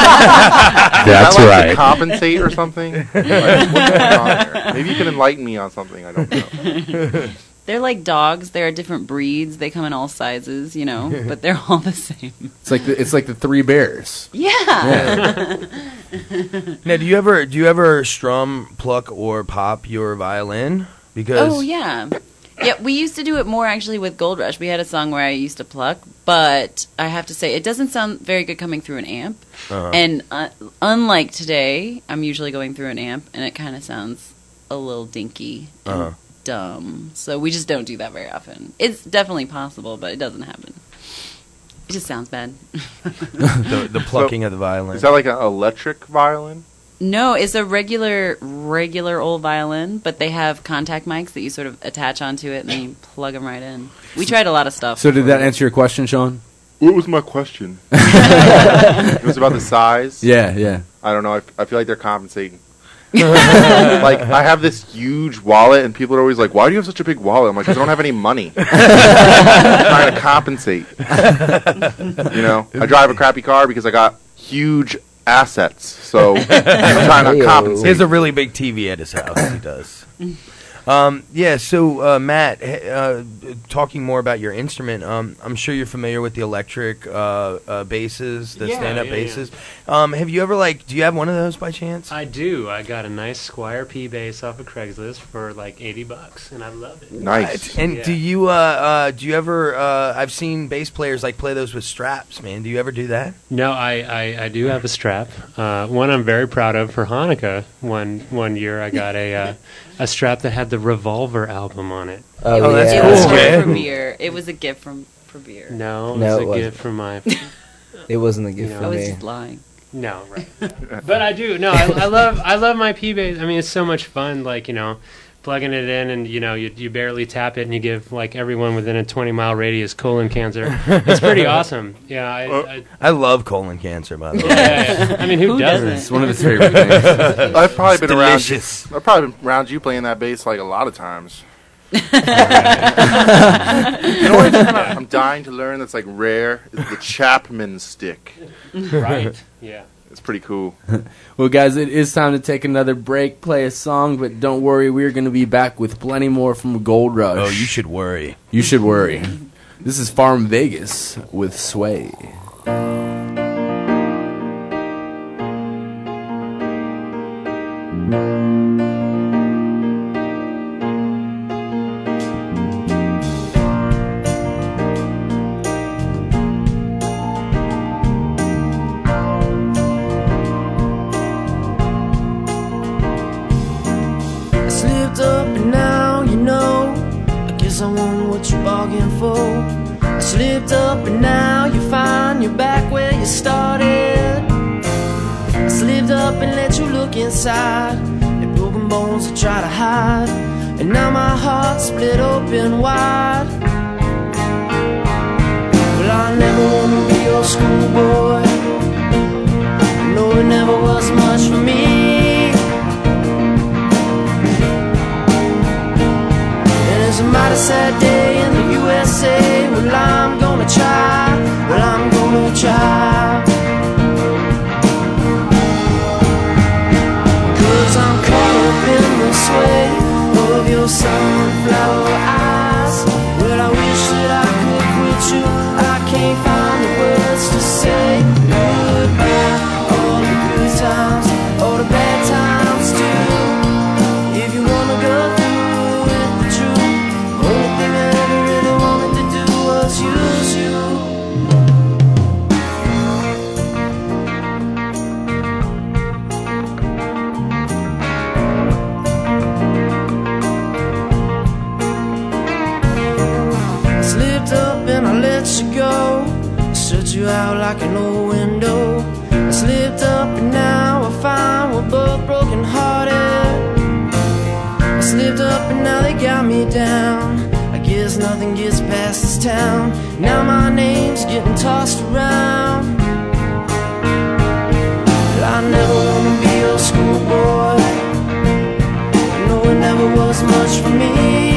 That's like right. To compensate or something. Like, what's going on here? Maybe you can enlighten me on something I don't know. They're like dogs. There are different breeds. They come in all sizes, you know, but they're all the same. It's like the, it's like the Three Bears. Yeah. Now, do you ever do you ever strum, pluck, or pop your violin? Because Oh yeah, yeah. We used to do it more actually with Gold Rush. We had a song where I used to pluck, but I have to say it doesn't sound very good coming through an amp. Uh-huh. And uh, unlike today, I'm usually going through an amp, and it kind of sounds a little dinky and Uh-huh. dumb. So we just don't do that very often. It's definitely possible, but it doesn't happen. It just sounds bad. the, the plucking So, of the violin. Is that like an electric violin? No, it's a regular, regular old violin, but they have contact mics that you sort of attach onto it and then you plug them right in. We tried a lot of stuff. So did that answer your question, Sean? What was my question? It was about the size. Yeah, yeah. I don't know. I, f- I feel like they're compensating. Like, I have this huge wallet, and people are always like, why do you have such a big wallet? I'm like, because I don't have any money. I'm trying to compensate. You know? I drive a crappy car because I got huge assets. So I'm trying to compensate. He has a really big T V at his house. He does. Um, yeah, so uh, Matt, h- uh, talking more about your instrument, um, I'm sure you're familiar with the electric uh, uh, basses, the Yeah, stand-up yeah, basses. Um, have you ever like? Do you have one of those by chance? I do. I got a nice Squire P bass off of Craigslist for like eighty bucks, and I love it. What? And Yeah. do you uh, uh, do you ever? Uh, I've seen bass players like play those with straps. Man, do you ever do that? No, I, I, I do have a strap. Uh, one I'm very proud of for Hanukkah. One one year I got a uh, a strap that had the Revolver album on it. Oh, it was, yeah. it was Cool, from man. for beer. It was a gift from for beer. No, it No, was it a wasn't. gift from my. It wasn't a gift No. for I was me. just lying. No, right. But I do. No, I, I love I love my P bass. I mean, it's so much fun. Like, you know, plugging it in, and you know, you you barely tap it, and you give like everyone within a twenty mile radius colon cancer. It's pretty awesome. Yeah, I, I, I love colon cancer, by the way. yeah, yeah. I mean, who, Who doesn't? doesn't? It's one of his favorite things. I've probably It's been delicious. around. I've probably been around you playing that bass like a lot of times. You know what I'm, kinda, I'm dying to learn that's like rare is the Chapman stick. Right. Yeah. It's pretty cool. Well, guys, it is time to take another break, play a song, but don't worry, we're going to be back with plenty more from Gold Rush. Oh, you should worry. You should worry. This is Farm Vegas with Sway. I slipped up and now you know. I guess I won what you bargained for. I slipped up and now you find you're back where you started. I slipped up and let you look inside. Your broken bones I try to hide. And now my heart's split open wide. Well, I never wanna be your schoolboy. No, it never was much for me. It's a mighty sad day in the U S A. Well, I'm gonna try. Well, I'm gonna try. Cause I'm caught up in the sway of your sunflower eyes. Well, I wish that I could quit you. I can't find the words to say goodbye. All the good times, all the bad times too. If you wanna go through with the truth, only thing I ever really wanted to do was use you. shut you out like an old window. I slipped up and now I find we're both broken hearted. I slipped up and now they got me down. I guess nothing gets past this town. Now my name's getting tossed around. But I never wanna be your schoolboy. No, it never was much for me.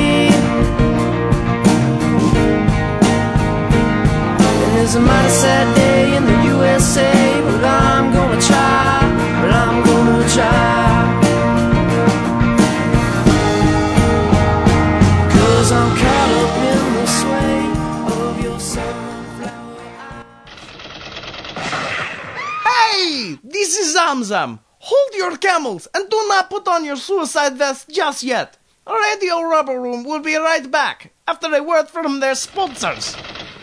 And it's a mighty sad day in the U S A, but I'm gonna try, but I'm gonna try. Cause I'm caught up in the sway of your sunflower eyes. Hey! This is Zamzam. Hold your camels and do not put on your suicide vest just yet. Radio Rubber Room will be right back after a word from their sponsors.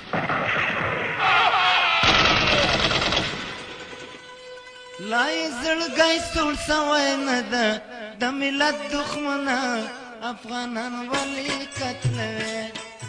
لا يزرق يسول سوينا دمي الدخمنا أفغانا ولي كتلة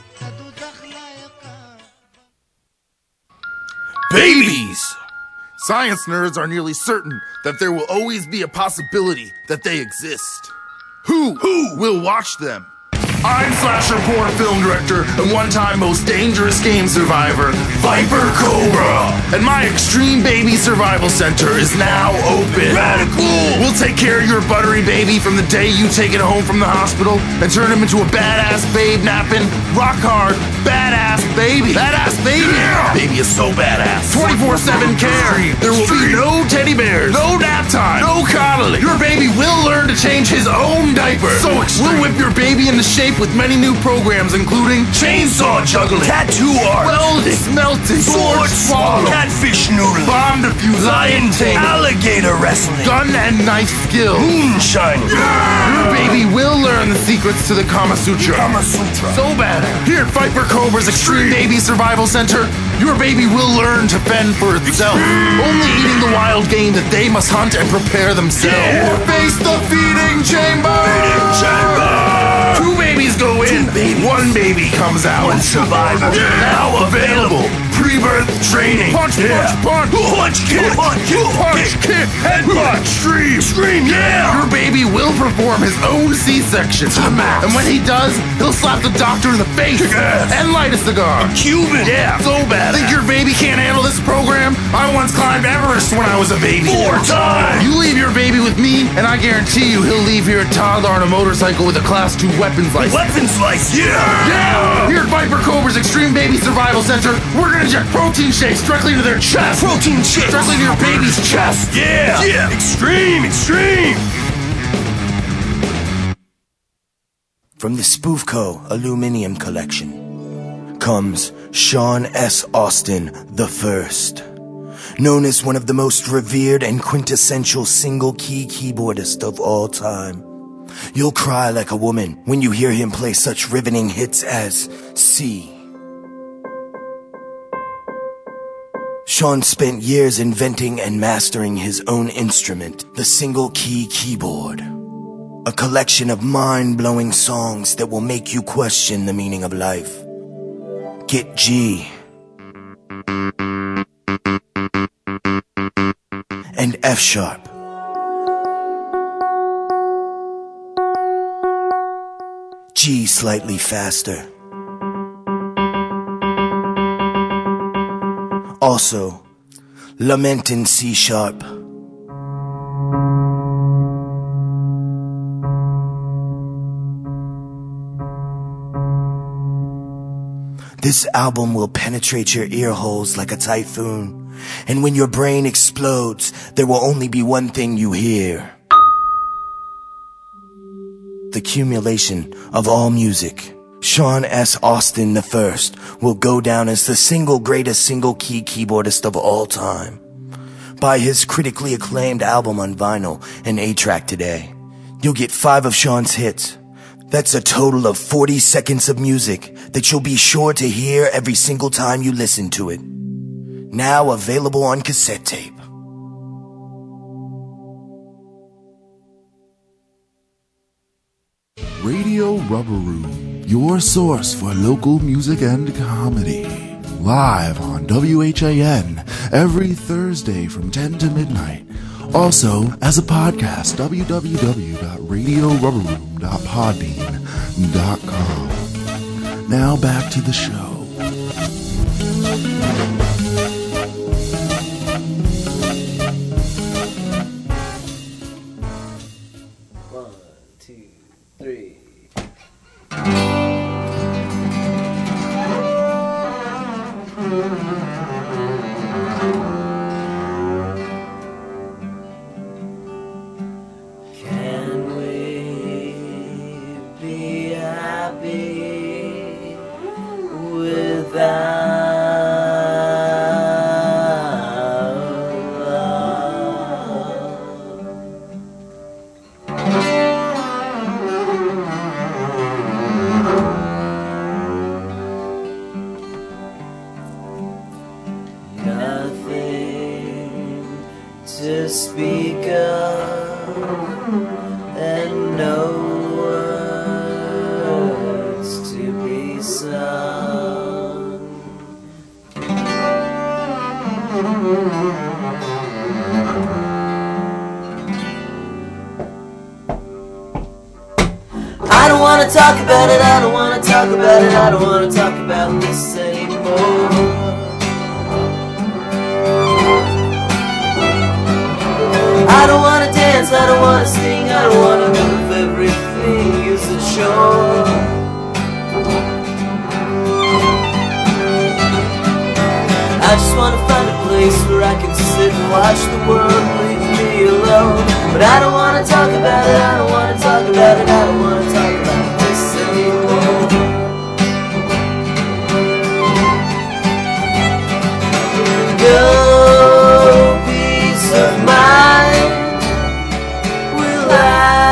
Babies! Science nerds are nearly certain that there will always be a possibility that they exist. Who, who will watch them? I'm slasher porn film director and one-time most dangerous game survivor, Viper Cobra. And my Extreme Baby Survival Center is now open. Radical! We'll take care of your buttery baby from the day you take it home from the hospital and turn him into a badass babe napping, rock hard, badass baby. Badass baby! Yeah. Baby is so badass. twenty-four seven care. There will be no teddy bears, no nap time, no coddling. Your baby will learn to change his own diaper. So extreme. We'll whip your baby into shape with many new programs, including chainsaw juggling, tattoo art, welding, smelting, sword swallow, catfish noodling, bomb defusing, lion tame, alligator wrestling, gun and knife skill, moonshining. Yeah! Your baby will learn the secrets to the Kama Sutra. Kama Sutra. So bad. Here at Viper Cobra's Extreme Baby Survival Center, your baby will learn to fend for itself, only eating the wild game that they must hunt and prepare themselves. Yeah. Or face the feeding chamber. Feeding chamber. Two babies go in, babies. One baby comes out. One survivor. Yeah. Now available. Pre-birth training. Punch, yeah. punch, punch. Punch, kick. Punch, kick. Punch, kick. Head punch. Scream. Scream, yeah. Your baby will perform his own C-section. To the max. And when he does, he'll slap the doctor in the face. Yes. And light a cigar. A Cuban. Yeah, so bad. Think your baby can't handle this program? I once climbed Everest when I was a baby. Four times. You leave your baby with me, and I guarantee you he'll leave here a toddler on a motorcycle with a class two weapons license. Weapons license? Yeah! Yeah! Here at Viper Cobra's Extreme Baby Survival Center, we're gonna inject protein shakes directly into their chest. Protein shakes? Directly to your baby's chest. Yeah! Yeah! Extreme! Extreme! From the Spoofco Aluminum Collection comes Sean S. Austin the First, known as one of the most revered and quintessential single-key keyboardists of all time. You'll cry like a woman when you hear him play such riveting hits as C. Sean spent years inventing and mastering his own instrument, the single-key keyboard. A collection of mind-blowing songs that will make you question the meaning of life. Get G. And F sharp. G slightly faster. Also, Lament in C sharp. This album will penetrate your ear holes like a typhoon, and when your brain explodes, there will only be one thing you hear. The accumulation of all music. Sean S. Austin the First will go down as the single greatest single-key keyboardist of all time. Buy his critically acclaimed album on vinyl and eight-track today. You'll get five of Sean's hits. That's a total of forty seconds of music that you'll be sure to hear every single time you listen to it. Now available on cassette tape. Radio Rubber Room, your source for local music and comedy. Live on on W H A N every Thursday from ten to midnight. Also, as a podcast, w w w dot radio rubber room dot podbean dot com. Now back to the show. One, two, three. Can we be happy without love? Nothing to speak of, and no words to be sung. I don't wanna talk about it, I don't wanna talk about it, I don't wanna talk about this anymore. I don't wanna dance, I don't wanna sing, I don't wanna move, everything is a chore. I just wanna find a place where I can sit and watch the world leave me alone. But I don't wanna talk about it, I don't wanna talk about it, I don't wanna talk about this anymore. No peace of mind will I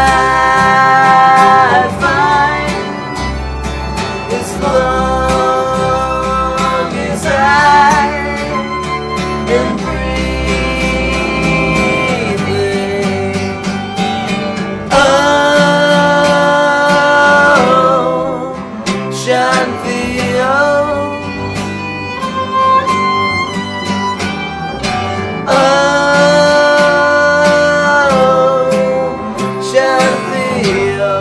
find as long as I am breathing. Oh, Shanti, oh. Oh, Shanti, oh.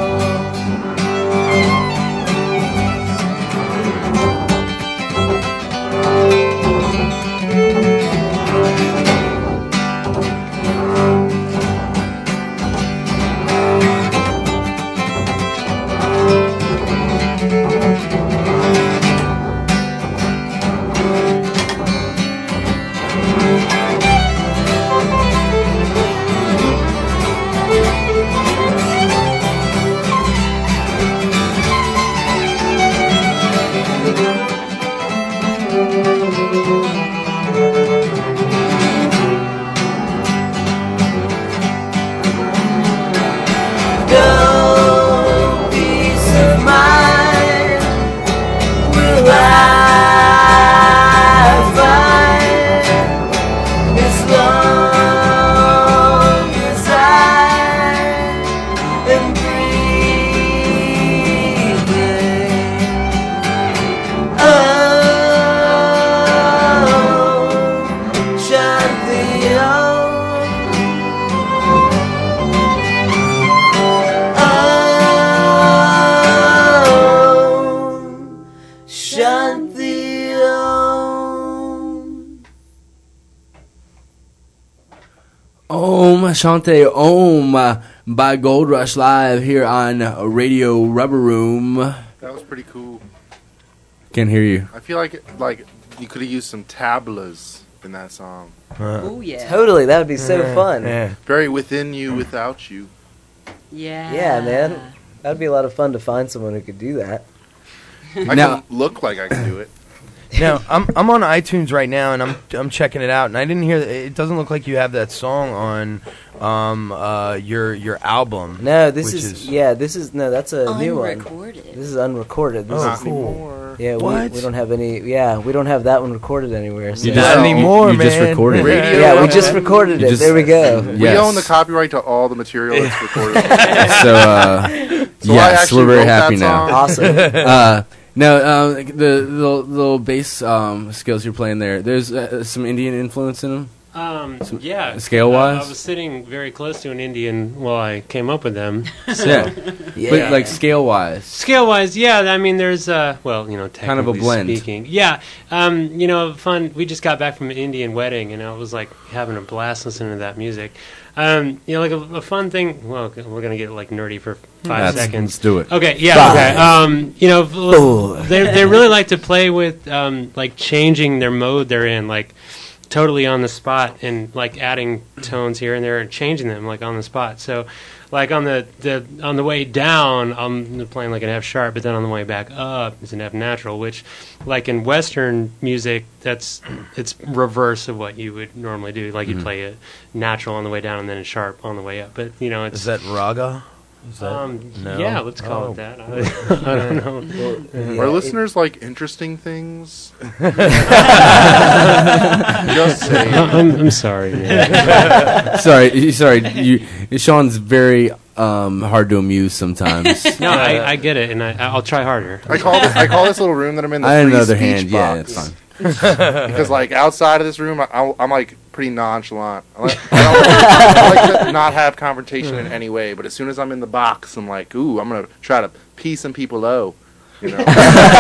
No peace of mind will I find as long as I am breathing. Oh, Shanti, oh. Shanti, Om. Om Shanti Om uh, by Gold Rush live here on Radio Rubber Room. That was pretty cool. Can't hear you. I feel like it, like you could have used some tablas in that song. Ooh, yeah. Totally, that would be so Yeah, fun. yeah. Very within you, without you. Yeah. Yeah, man. That'd be a lot of fun to find someone who could do that. I Now- can look like I can do it. Now I'm I'm on iTunes right now and I'm I'm checking it out and I didn't hear it doesn't look like you have that song on um uh your your album. No, this which is, yeah, this is no, that's a new one. Unrecorded. This is unrecorded. This Oh, is cool. Yeah, we, What? we don't have any. Yeah, we don't have that one recorded anywhere. So. You just- Not anymore, you- you just man. recorded it. Radio Yeah, we Rubber just Room. recorded You it. just- There we go. We Yes. own the copyright to all the material that's recorded. So, uh, So I yes, actually we're very wrote happy that now. song. Awesome. Uh, Now, uh, the, the little, little bass um, scales you're playing there, there's uh, some Indian influence in them? Um, Some- yeah. scale-wise? Uh, I was sitting very close to an Indian while I came up with them. So. Yeah. But, like, scale-wise? Scale-wise, yeah. I mean, there's, uh, well, you know, technically Kind of a blend. speaking. Yeah. Um, you know, fun. We just got back from an Indian wedding, and I was, like, having a blast listening to that music. Um, you know, like, a, a fun thing. Well, okay, we're going to get, like, nerdy for five Let's- seconds. let's do it. Okay, yeah, Five. okay. Um, you know, Four. they they really like to play with, um, like, changing their mode they're in, like, totally on the spot and like adding tones here and there and changing them like on the spot. So like on the, the on the way down I'm playing like an F sharp, but then on the way back up is an F natural, which like in Western music that's it's reverse of what you would normally do. Like Mhm. you'd play a natural on the way down and then a sharp on the way up. But you know it's Is that raga? Is that, um, no? yeah, let's call Oh. it that. I, I don't know. Are listeners like interesting things? Just saying. I'm, I'm sorry. Man. sorry, y- sorry. You, Sean's very um, hard to amuse sometimes. No, I, I get it, and I, I'll try harder. I call this, I call this little room that I'm in the I, on free the other speech hand, yeah, box. it's fine. Because like outside of this room, I, I'm like pretty nonchalant. I like, I don't- I like to not have confrontation in any way. But as soon as I'm in the box, I'm like, ooh, I'm gonna try to pee some people low. You know.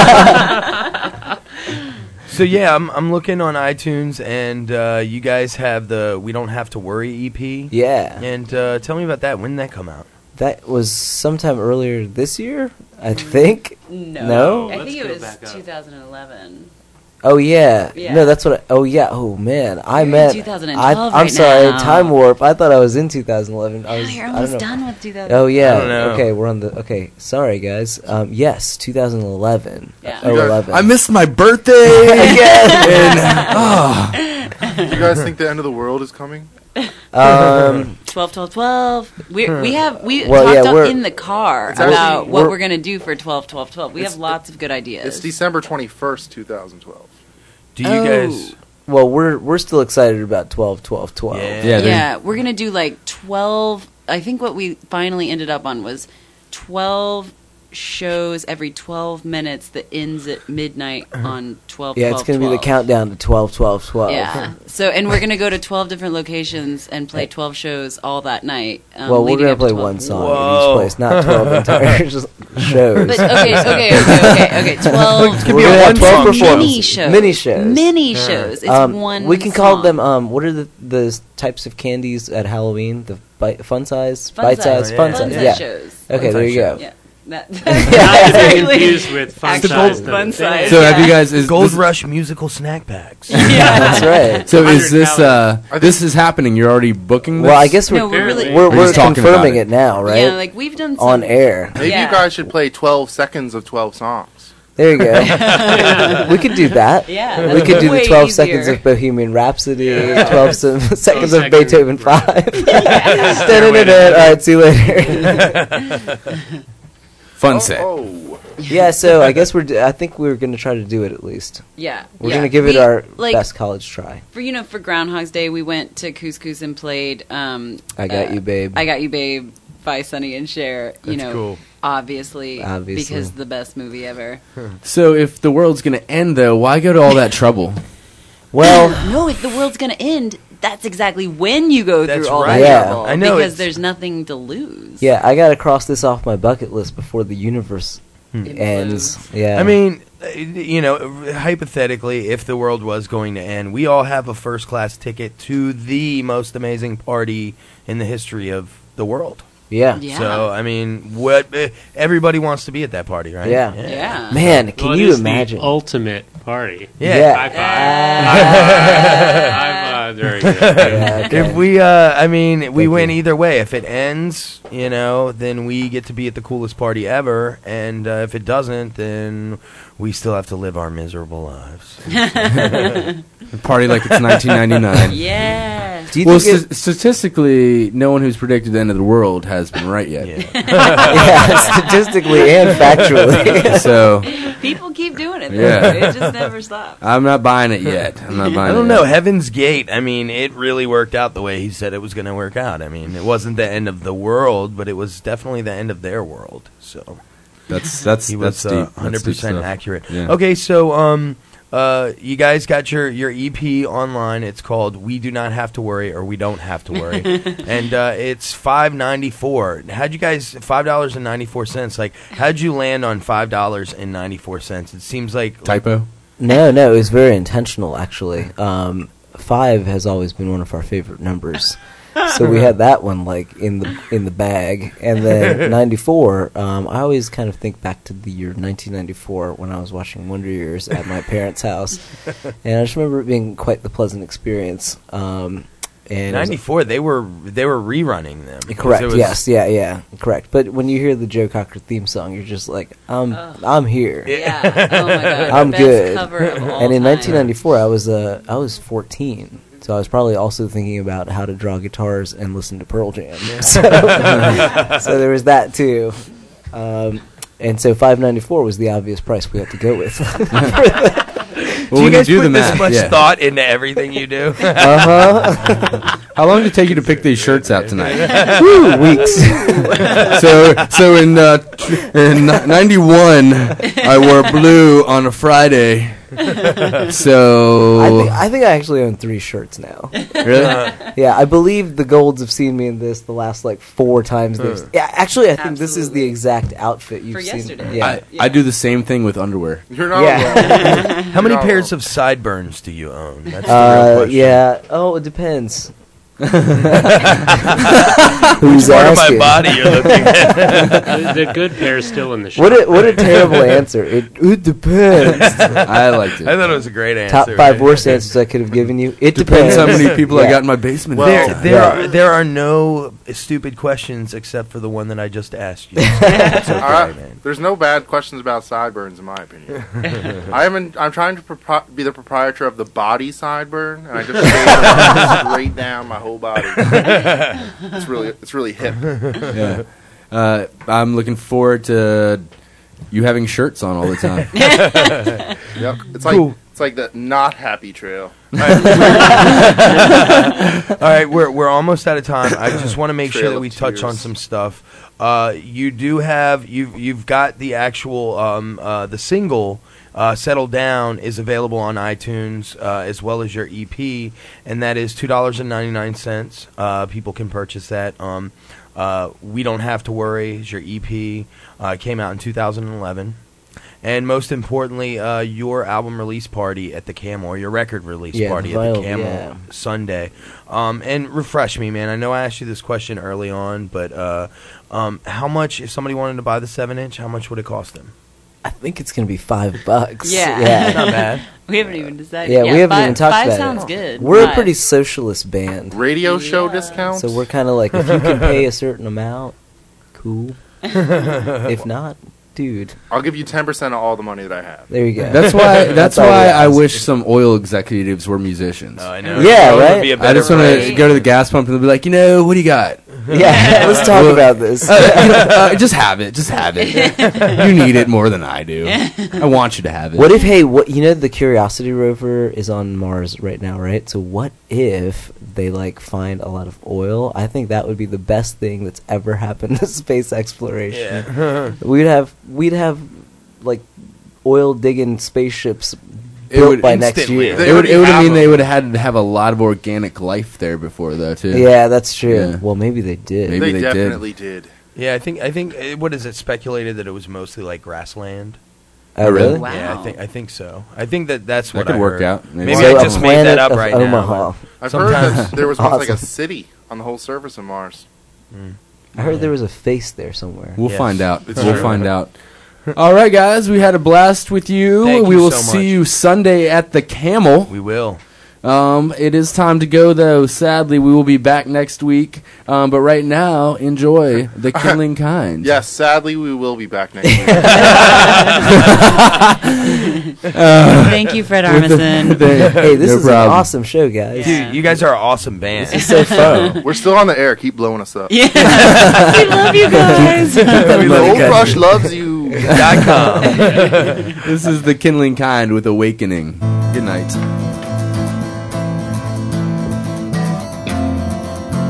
So yeah, I'm I'm looking on iTunes, and uh, you guys have the "We Don't Have to Worry" E P. Yeah. And uh, tell me about that. When did that come out? That was sometime earlier this year, I think. No. No? I think it was two thousand eleven. Oh yeah. Yeah. No, that's what. I, oh yeah. Oh man, I You're in meant. two thousand I, twelve I'm right sorry. now. Time warp. I thought I was in two thousand eleven. I was. you're I almost don't know. done with two thousand. Oh yeah. I don't know. Okay, we're on the. Okay, sorry guys. Um, yes, two thousand eleven. Yeah. Oh, You guys- eleven. I missed my birthday Again. And, oh. Do you guys think the end of the world is coming? Um, twelve, twelve, twelve. We we have we Well, talked yeah, up we're- in the car It's actually- about what we're- we're gonna do for twelve, twelve, twelve. We It's- have lots of good ideas. It's December twenty-first, two thousand twelve. Do you Oh. guys? well, we're we're still excited about twelve, twelve, twelve. Yeah. Yeah, they- yeah, we're gonna do like twelve. I think what we finally ended up on was twelve shows every twelve minutes that ends at midnight on twelve. Yeah, it's going gonna be the countdown to twelve, twelve, twelve. Yeah. So, and we're gonna go to twelve different locations and play twelve shows all that night. Um, Well, we're leading gonna up to play twelve. one song Whoa. in each place, not twelve entire just shows. But okay, okay, okay, okay, okay. Twelve. It could We're be a gonna have one twelve song show. performances. Mini shows. Mini shows. Mini shows. It's Um, one. We can call song. them. Um, what are the the types of candies at Halloween? The bite, fun size, Fun bite size. size, Oh, fun yeah. size. Fun Yeah. size shows. Okay, Fun there size you go. Yeah. That, Not to be exactly. confused with fun Actual size. fun size. So yeah. have you guys? Is Gold this, Rush musical snack packs. That's right. so is one hundred this? Uh, calories. this is happening. You're already booking this. Well, I guess we're No, we're really- we're, We're we're just talking confirming about it. it. now, right? Yeah, like we've done some, On air. Maybe Yeah. you guys should play twelve seconds of twelve songs. There you go. We could do that. Yeah, We that's could do way the twelve easier. seconds of Bohemian Rhapsody, Yeah. twelve se- seconds of seconds. Beethoven Five. Da-da-da-da. All right, see you later. Fun Oh, set. oh. Yeah, so I guess we're. d- I think we're going to try to do it at least. Yeah, We're yeah. going to give it We- our like, best college try. For you know, for Groundhog's Day, we went to Couscous and played. Um, I Got uh, You, Babe. I Got You, Babe by Sonny and Cher. You That's know, cool. obviously, Obviously. because the best movie ever. So if the world's gonna end, though, why go to all that trouble? Well, No, if the world's gonna end, that's exactly when you go That's through all right. that Yeah. trouble. I know, because it's- there's nothing to lose. yeah, I got to cross this off my bucket list before the universe Implodes. ends. Yeah. I mean, uh, you know, hypothetically, if the world was going to end, we all have a first class ticket to the most amazing party in the history of the world. yeah. Yeah. So, I mean, what uh, everybody wants to be at that party, right? Yeah. Yeah. Man, can Well, it you is the imagine? ultimate party. Yeah. Yeah. High five. High five. Very good. Yeah, okay. If we, uh, I mean, we win either way. If it ends, you know, then we get to be at the coolest party ever, and uh, if it doesn't, then we still have to live our miserable lives. Party like it's nineteen ninety-nine. Yeah. Do you Well, think it- st- statistically, no one who's predicted the end of the world has been right yet. yeah, statistically and factually. So People keep doing it. Yeah. Though. It just never stops. I'm not buying it yet. I'm not buying I don't it know. yet. Heaven's Gate, I mean, it really worked out the way he said it was going to work out. I mean, it wasn't the end of the world, but it was definitely the end of their world. So, That's that's he that's was deep. uh, That's one hundred percent deep stuff. accurate. Yeah. Okay, so um, uh, you guys got your, your E P online. It's called "We Do Not Have to Worry" or "We Don't Have to Worry," and uh, it's five ninety four. How'd you guys five dollars and ninety four cents? Like, how'd you land on five dollars and ninety four cents? It seems like typo. No, no, it was very intentional, actually. Um, five has always been one of our favorite numbers. So we had that one like in the in the bag, and then ninety-four. Um, I always kind of think back to the year nineteen ninety-four when I was watching Wonder Years at my parents' house, and I just remember it being quite the pleasant experience. Um, and it was- ninety-four. They were they were rerunning them. Correct. It was- Yes. Yeah. Yeah. Correct. But when you hear the Joe Cocker theme song, you're just like, I'm, I'm here. Yeah. Oh my God. I'm Best good. cover of all and in time. nineteen ninety-four, I was uh, I was fourteen, so I was probably also thinking about how to draw guitars and listen to Pearl Jam. So, so there was that too. Um, and so five ninety-four was the obvious price we had to go with. Do you guys put this much thought into everything you do? Uh-huh. How long did it take you to pick these shirts out tonight? Woo, weeks. so, so in uh, in ninety-one, I wore blue on a Friday. So I think, I think I actually own three shirts now. Really? Yeah, I believe the Golds have seen me in this the last like four times. they've- Huh. Yeah, actually, I think this is the exact outfit you've For seen. yesterday. Yeah. I, I do the same thing with underwear. You're not Yeah. How many You're not pairs of sideburns do you own? That's the real Uh, question. yeah. Oh, it depends. Who's Which part of my asking? body you're looking at? the, the good pair's still in the shop. What a, what a terrible answer. It, it depends. I liked it. I thought it was a great answer. Top five right? worst answers I could have given you. It Depends depends. how many people I Yeah. got in my basement. There, at the time. there, Yeah. are, there are no stupid questions except for the one that I just asked you. So it's okay, All right. man. There's no bad questions about sideburns, in my opinion. I am I'm trying to propri- be the proprietor of the body sideburn, and I just shave it straight down my whole body. It's really it's really hip. Yeah. Uh, I'm looking forward to you having shirts on all the time. Yep. It's like Cool. it's like the not happy trail. All right, we're we're almost out of time. I just want to make sure Trail that of we touch on tears. some stuff. Uh, you do have you you've got the actual um, uh, the single. Uh, Settle Down is available on iTunes uh, as well as your E P, and that is two dollars and ninety nine cents. Uh, people can purchase that. Um, uh, We Don't Have to Worry is your E P. Uh, it came out in two thousand eleven. And most importantly, uh, your album release party at the Camel, or your record release Yeah, party the at the vinyl, Camel yeah. Sunday. Um, and refresh me, man. I know I asked you this question early on, but uh, um, how much, if somebody wanted to buy the seven inch, how much would it cost them? I think it's going to be five bucks. Yeah. Yeah. Not bad. We haven't even decided. Yeah, we haven't five, even talked five about sounds it. good. We're a Five. pretty socialist band. Radio show discounts. So we're kind of like, if you can pay a certain amount, cool. If not, dude, I'll give you ten percent of all the money that I have. there you go. That's why. That's all we why I ask. wish some oil executives were musicians. Oh, I know. Yeah, That would right? be a I better just want to price. go to the gas pump and they'll be like, you know, what do you got? Yeah, let's talk Well, about this. Uh, you know, uh, just have it. Just have it. You need it more than I do. I want you to have it. What if, hey, what you know, the Curiosity rover is on Mars right now, right? So what if they like find a lot of oil? I think that would be the best thing that's ever happened to space exploration. Yeah. We'd have we'd have like oil digging spaceships It built would by next instantly- year. They It would. It would have mean them. they would have had to have a lot of organic life there before, though. Too. Yeah, that's true. Yeah. Well, maybe they did. Maybe they, they did. definitely did. Yeah, I think I think uh, what is it speculated that it was mostly like grassland. Oh, really? Wow. Yeah, I think I think so. I think that that's That what could I work heard. out. Maybe. Maybe So I a just made that planet up of right Omaha. now. I've Sometimes- heard that there was once like a Awesome. city on the whole surface of Mars. I heard there was a face there somewhere. We'll Yes. find out. It's we'll true. find out. All right, guys, we had a blast with you. Thank we you will so see much. you Sunday at the Camel. We will. Um, it is time to go, though. Sadly, we will be back next week. Um, but right now, enjoy The Killing Kind. Yes, sadly, we will be back next week. Thank you, Fred With the- Armisen. the- Hey, this no is problem. an awesome show, guys. Yeah. Dude, you guys are an awesome band. This is so fun. We're still on the air. Keep blowing us up. Yeah. We love you guys. The old Rush loves you. Dot com. This is The Kindling Kind with Awakening. Good night.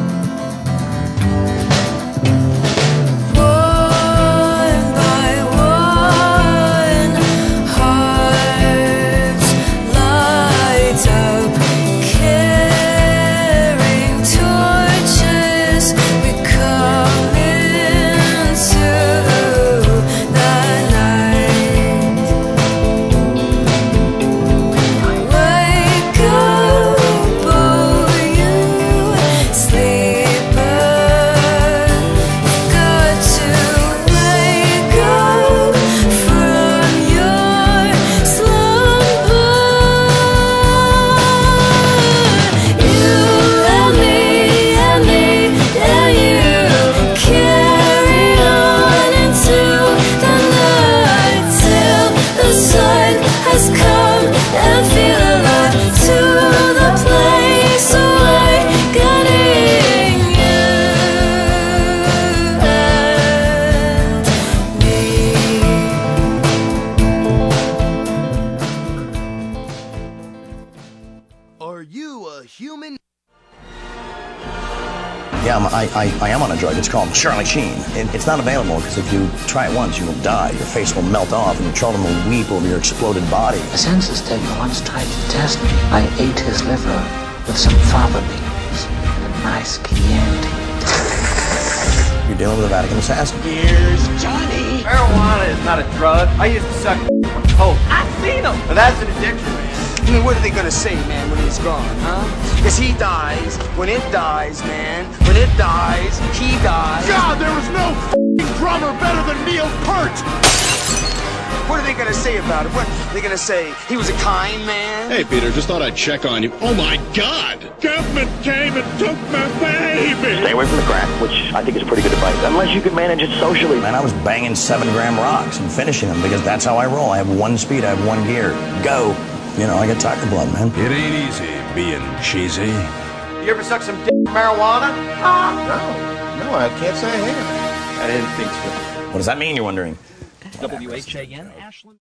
One by one. Are you a human? Yeah, I'm, I, I, I am on a drug. It's called Charlie Sheen. It, it's not available because if you try it once, you will die. Your face will melt off and your children will weep over your exploded body. A census taker once tried to test me. I ate his liver with some fava beans and a nice Chianti. You're dealing with a Vatican assassin. Here's Johnny. Marijuana is not a drug. I used to suck on coke. I've seen them. But that's an addiction, man. I mean, what are they gonna say, man, when he's gone, huh? Because he dies. When it dies, man. When it dies, he dies. God, there was no f***ing drummer better than Neil Peart! What are they gonna say about it? What are they gonna say? He was a kind man? Hey, Peter, just thought I'd check on you. Oh, my God! Government came and took my baby! Stay away from the crack, which I think is pretty good advice, unless you can manage it socially. Man, I was banging seven gram rocks and finishing them because that's how I roll. I have one speed, I have one gear. Go. You know, I got tiger blood, man. It ain't easy being cheesy. You ever suck some d- marijuana? No, no, I can't say I have. I didn't think so. What does that mean, you're wondering? W H A N Ashland.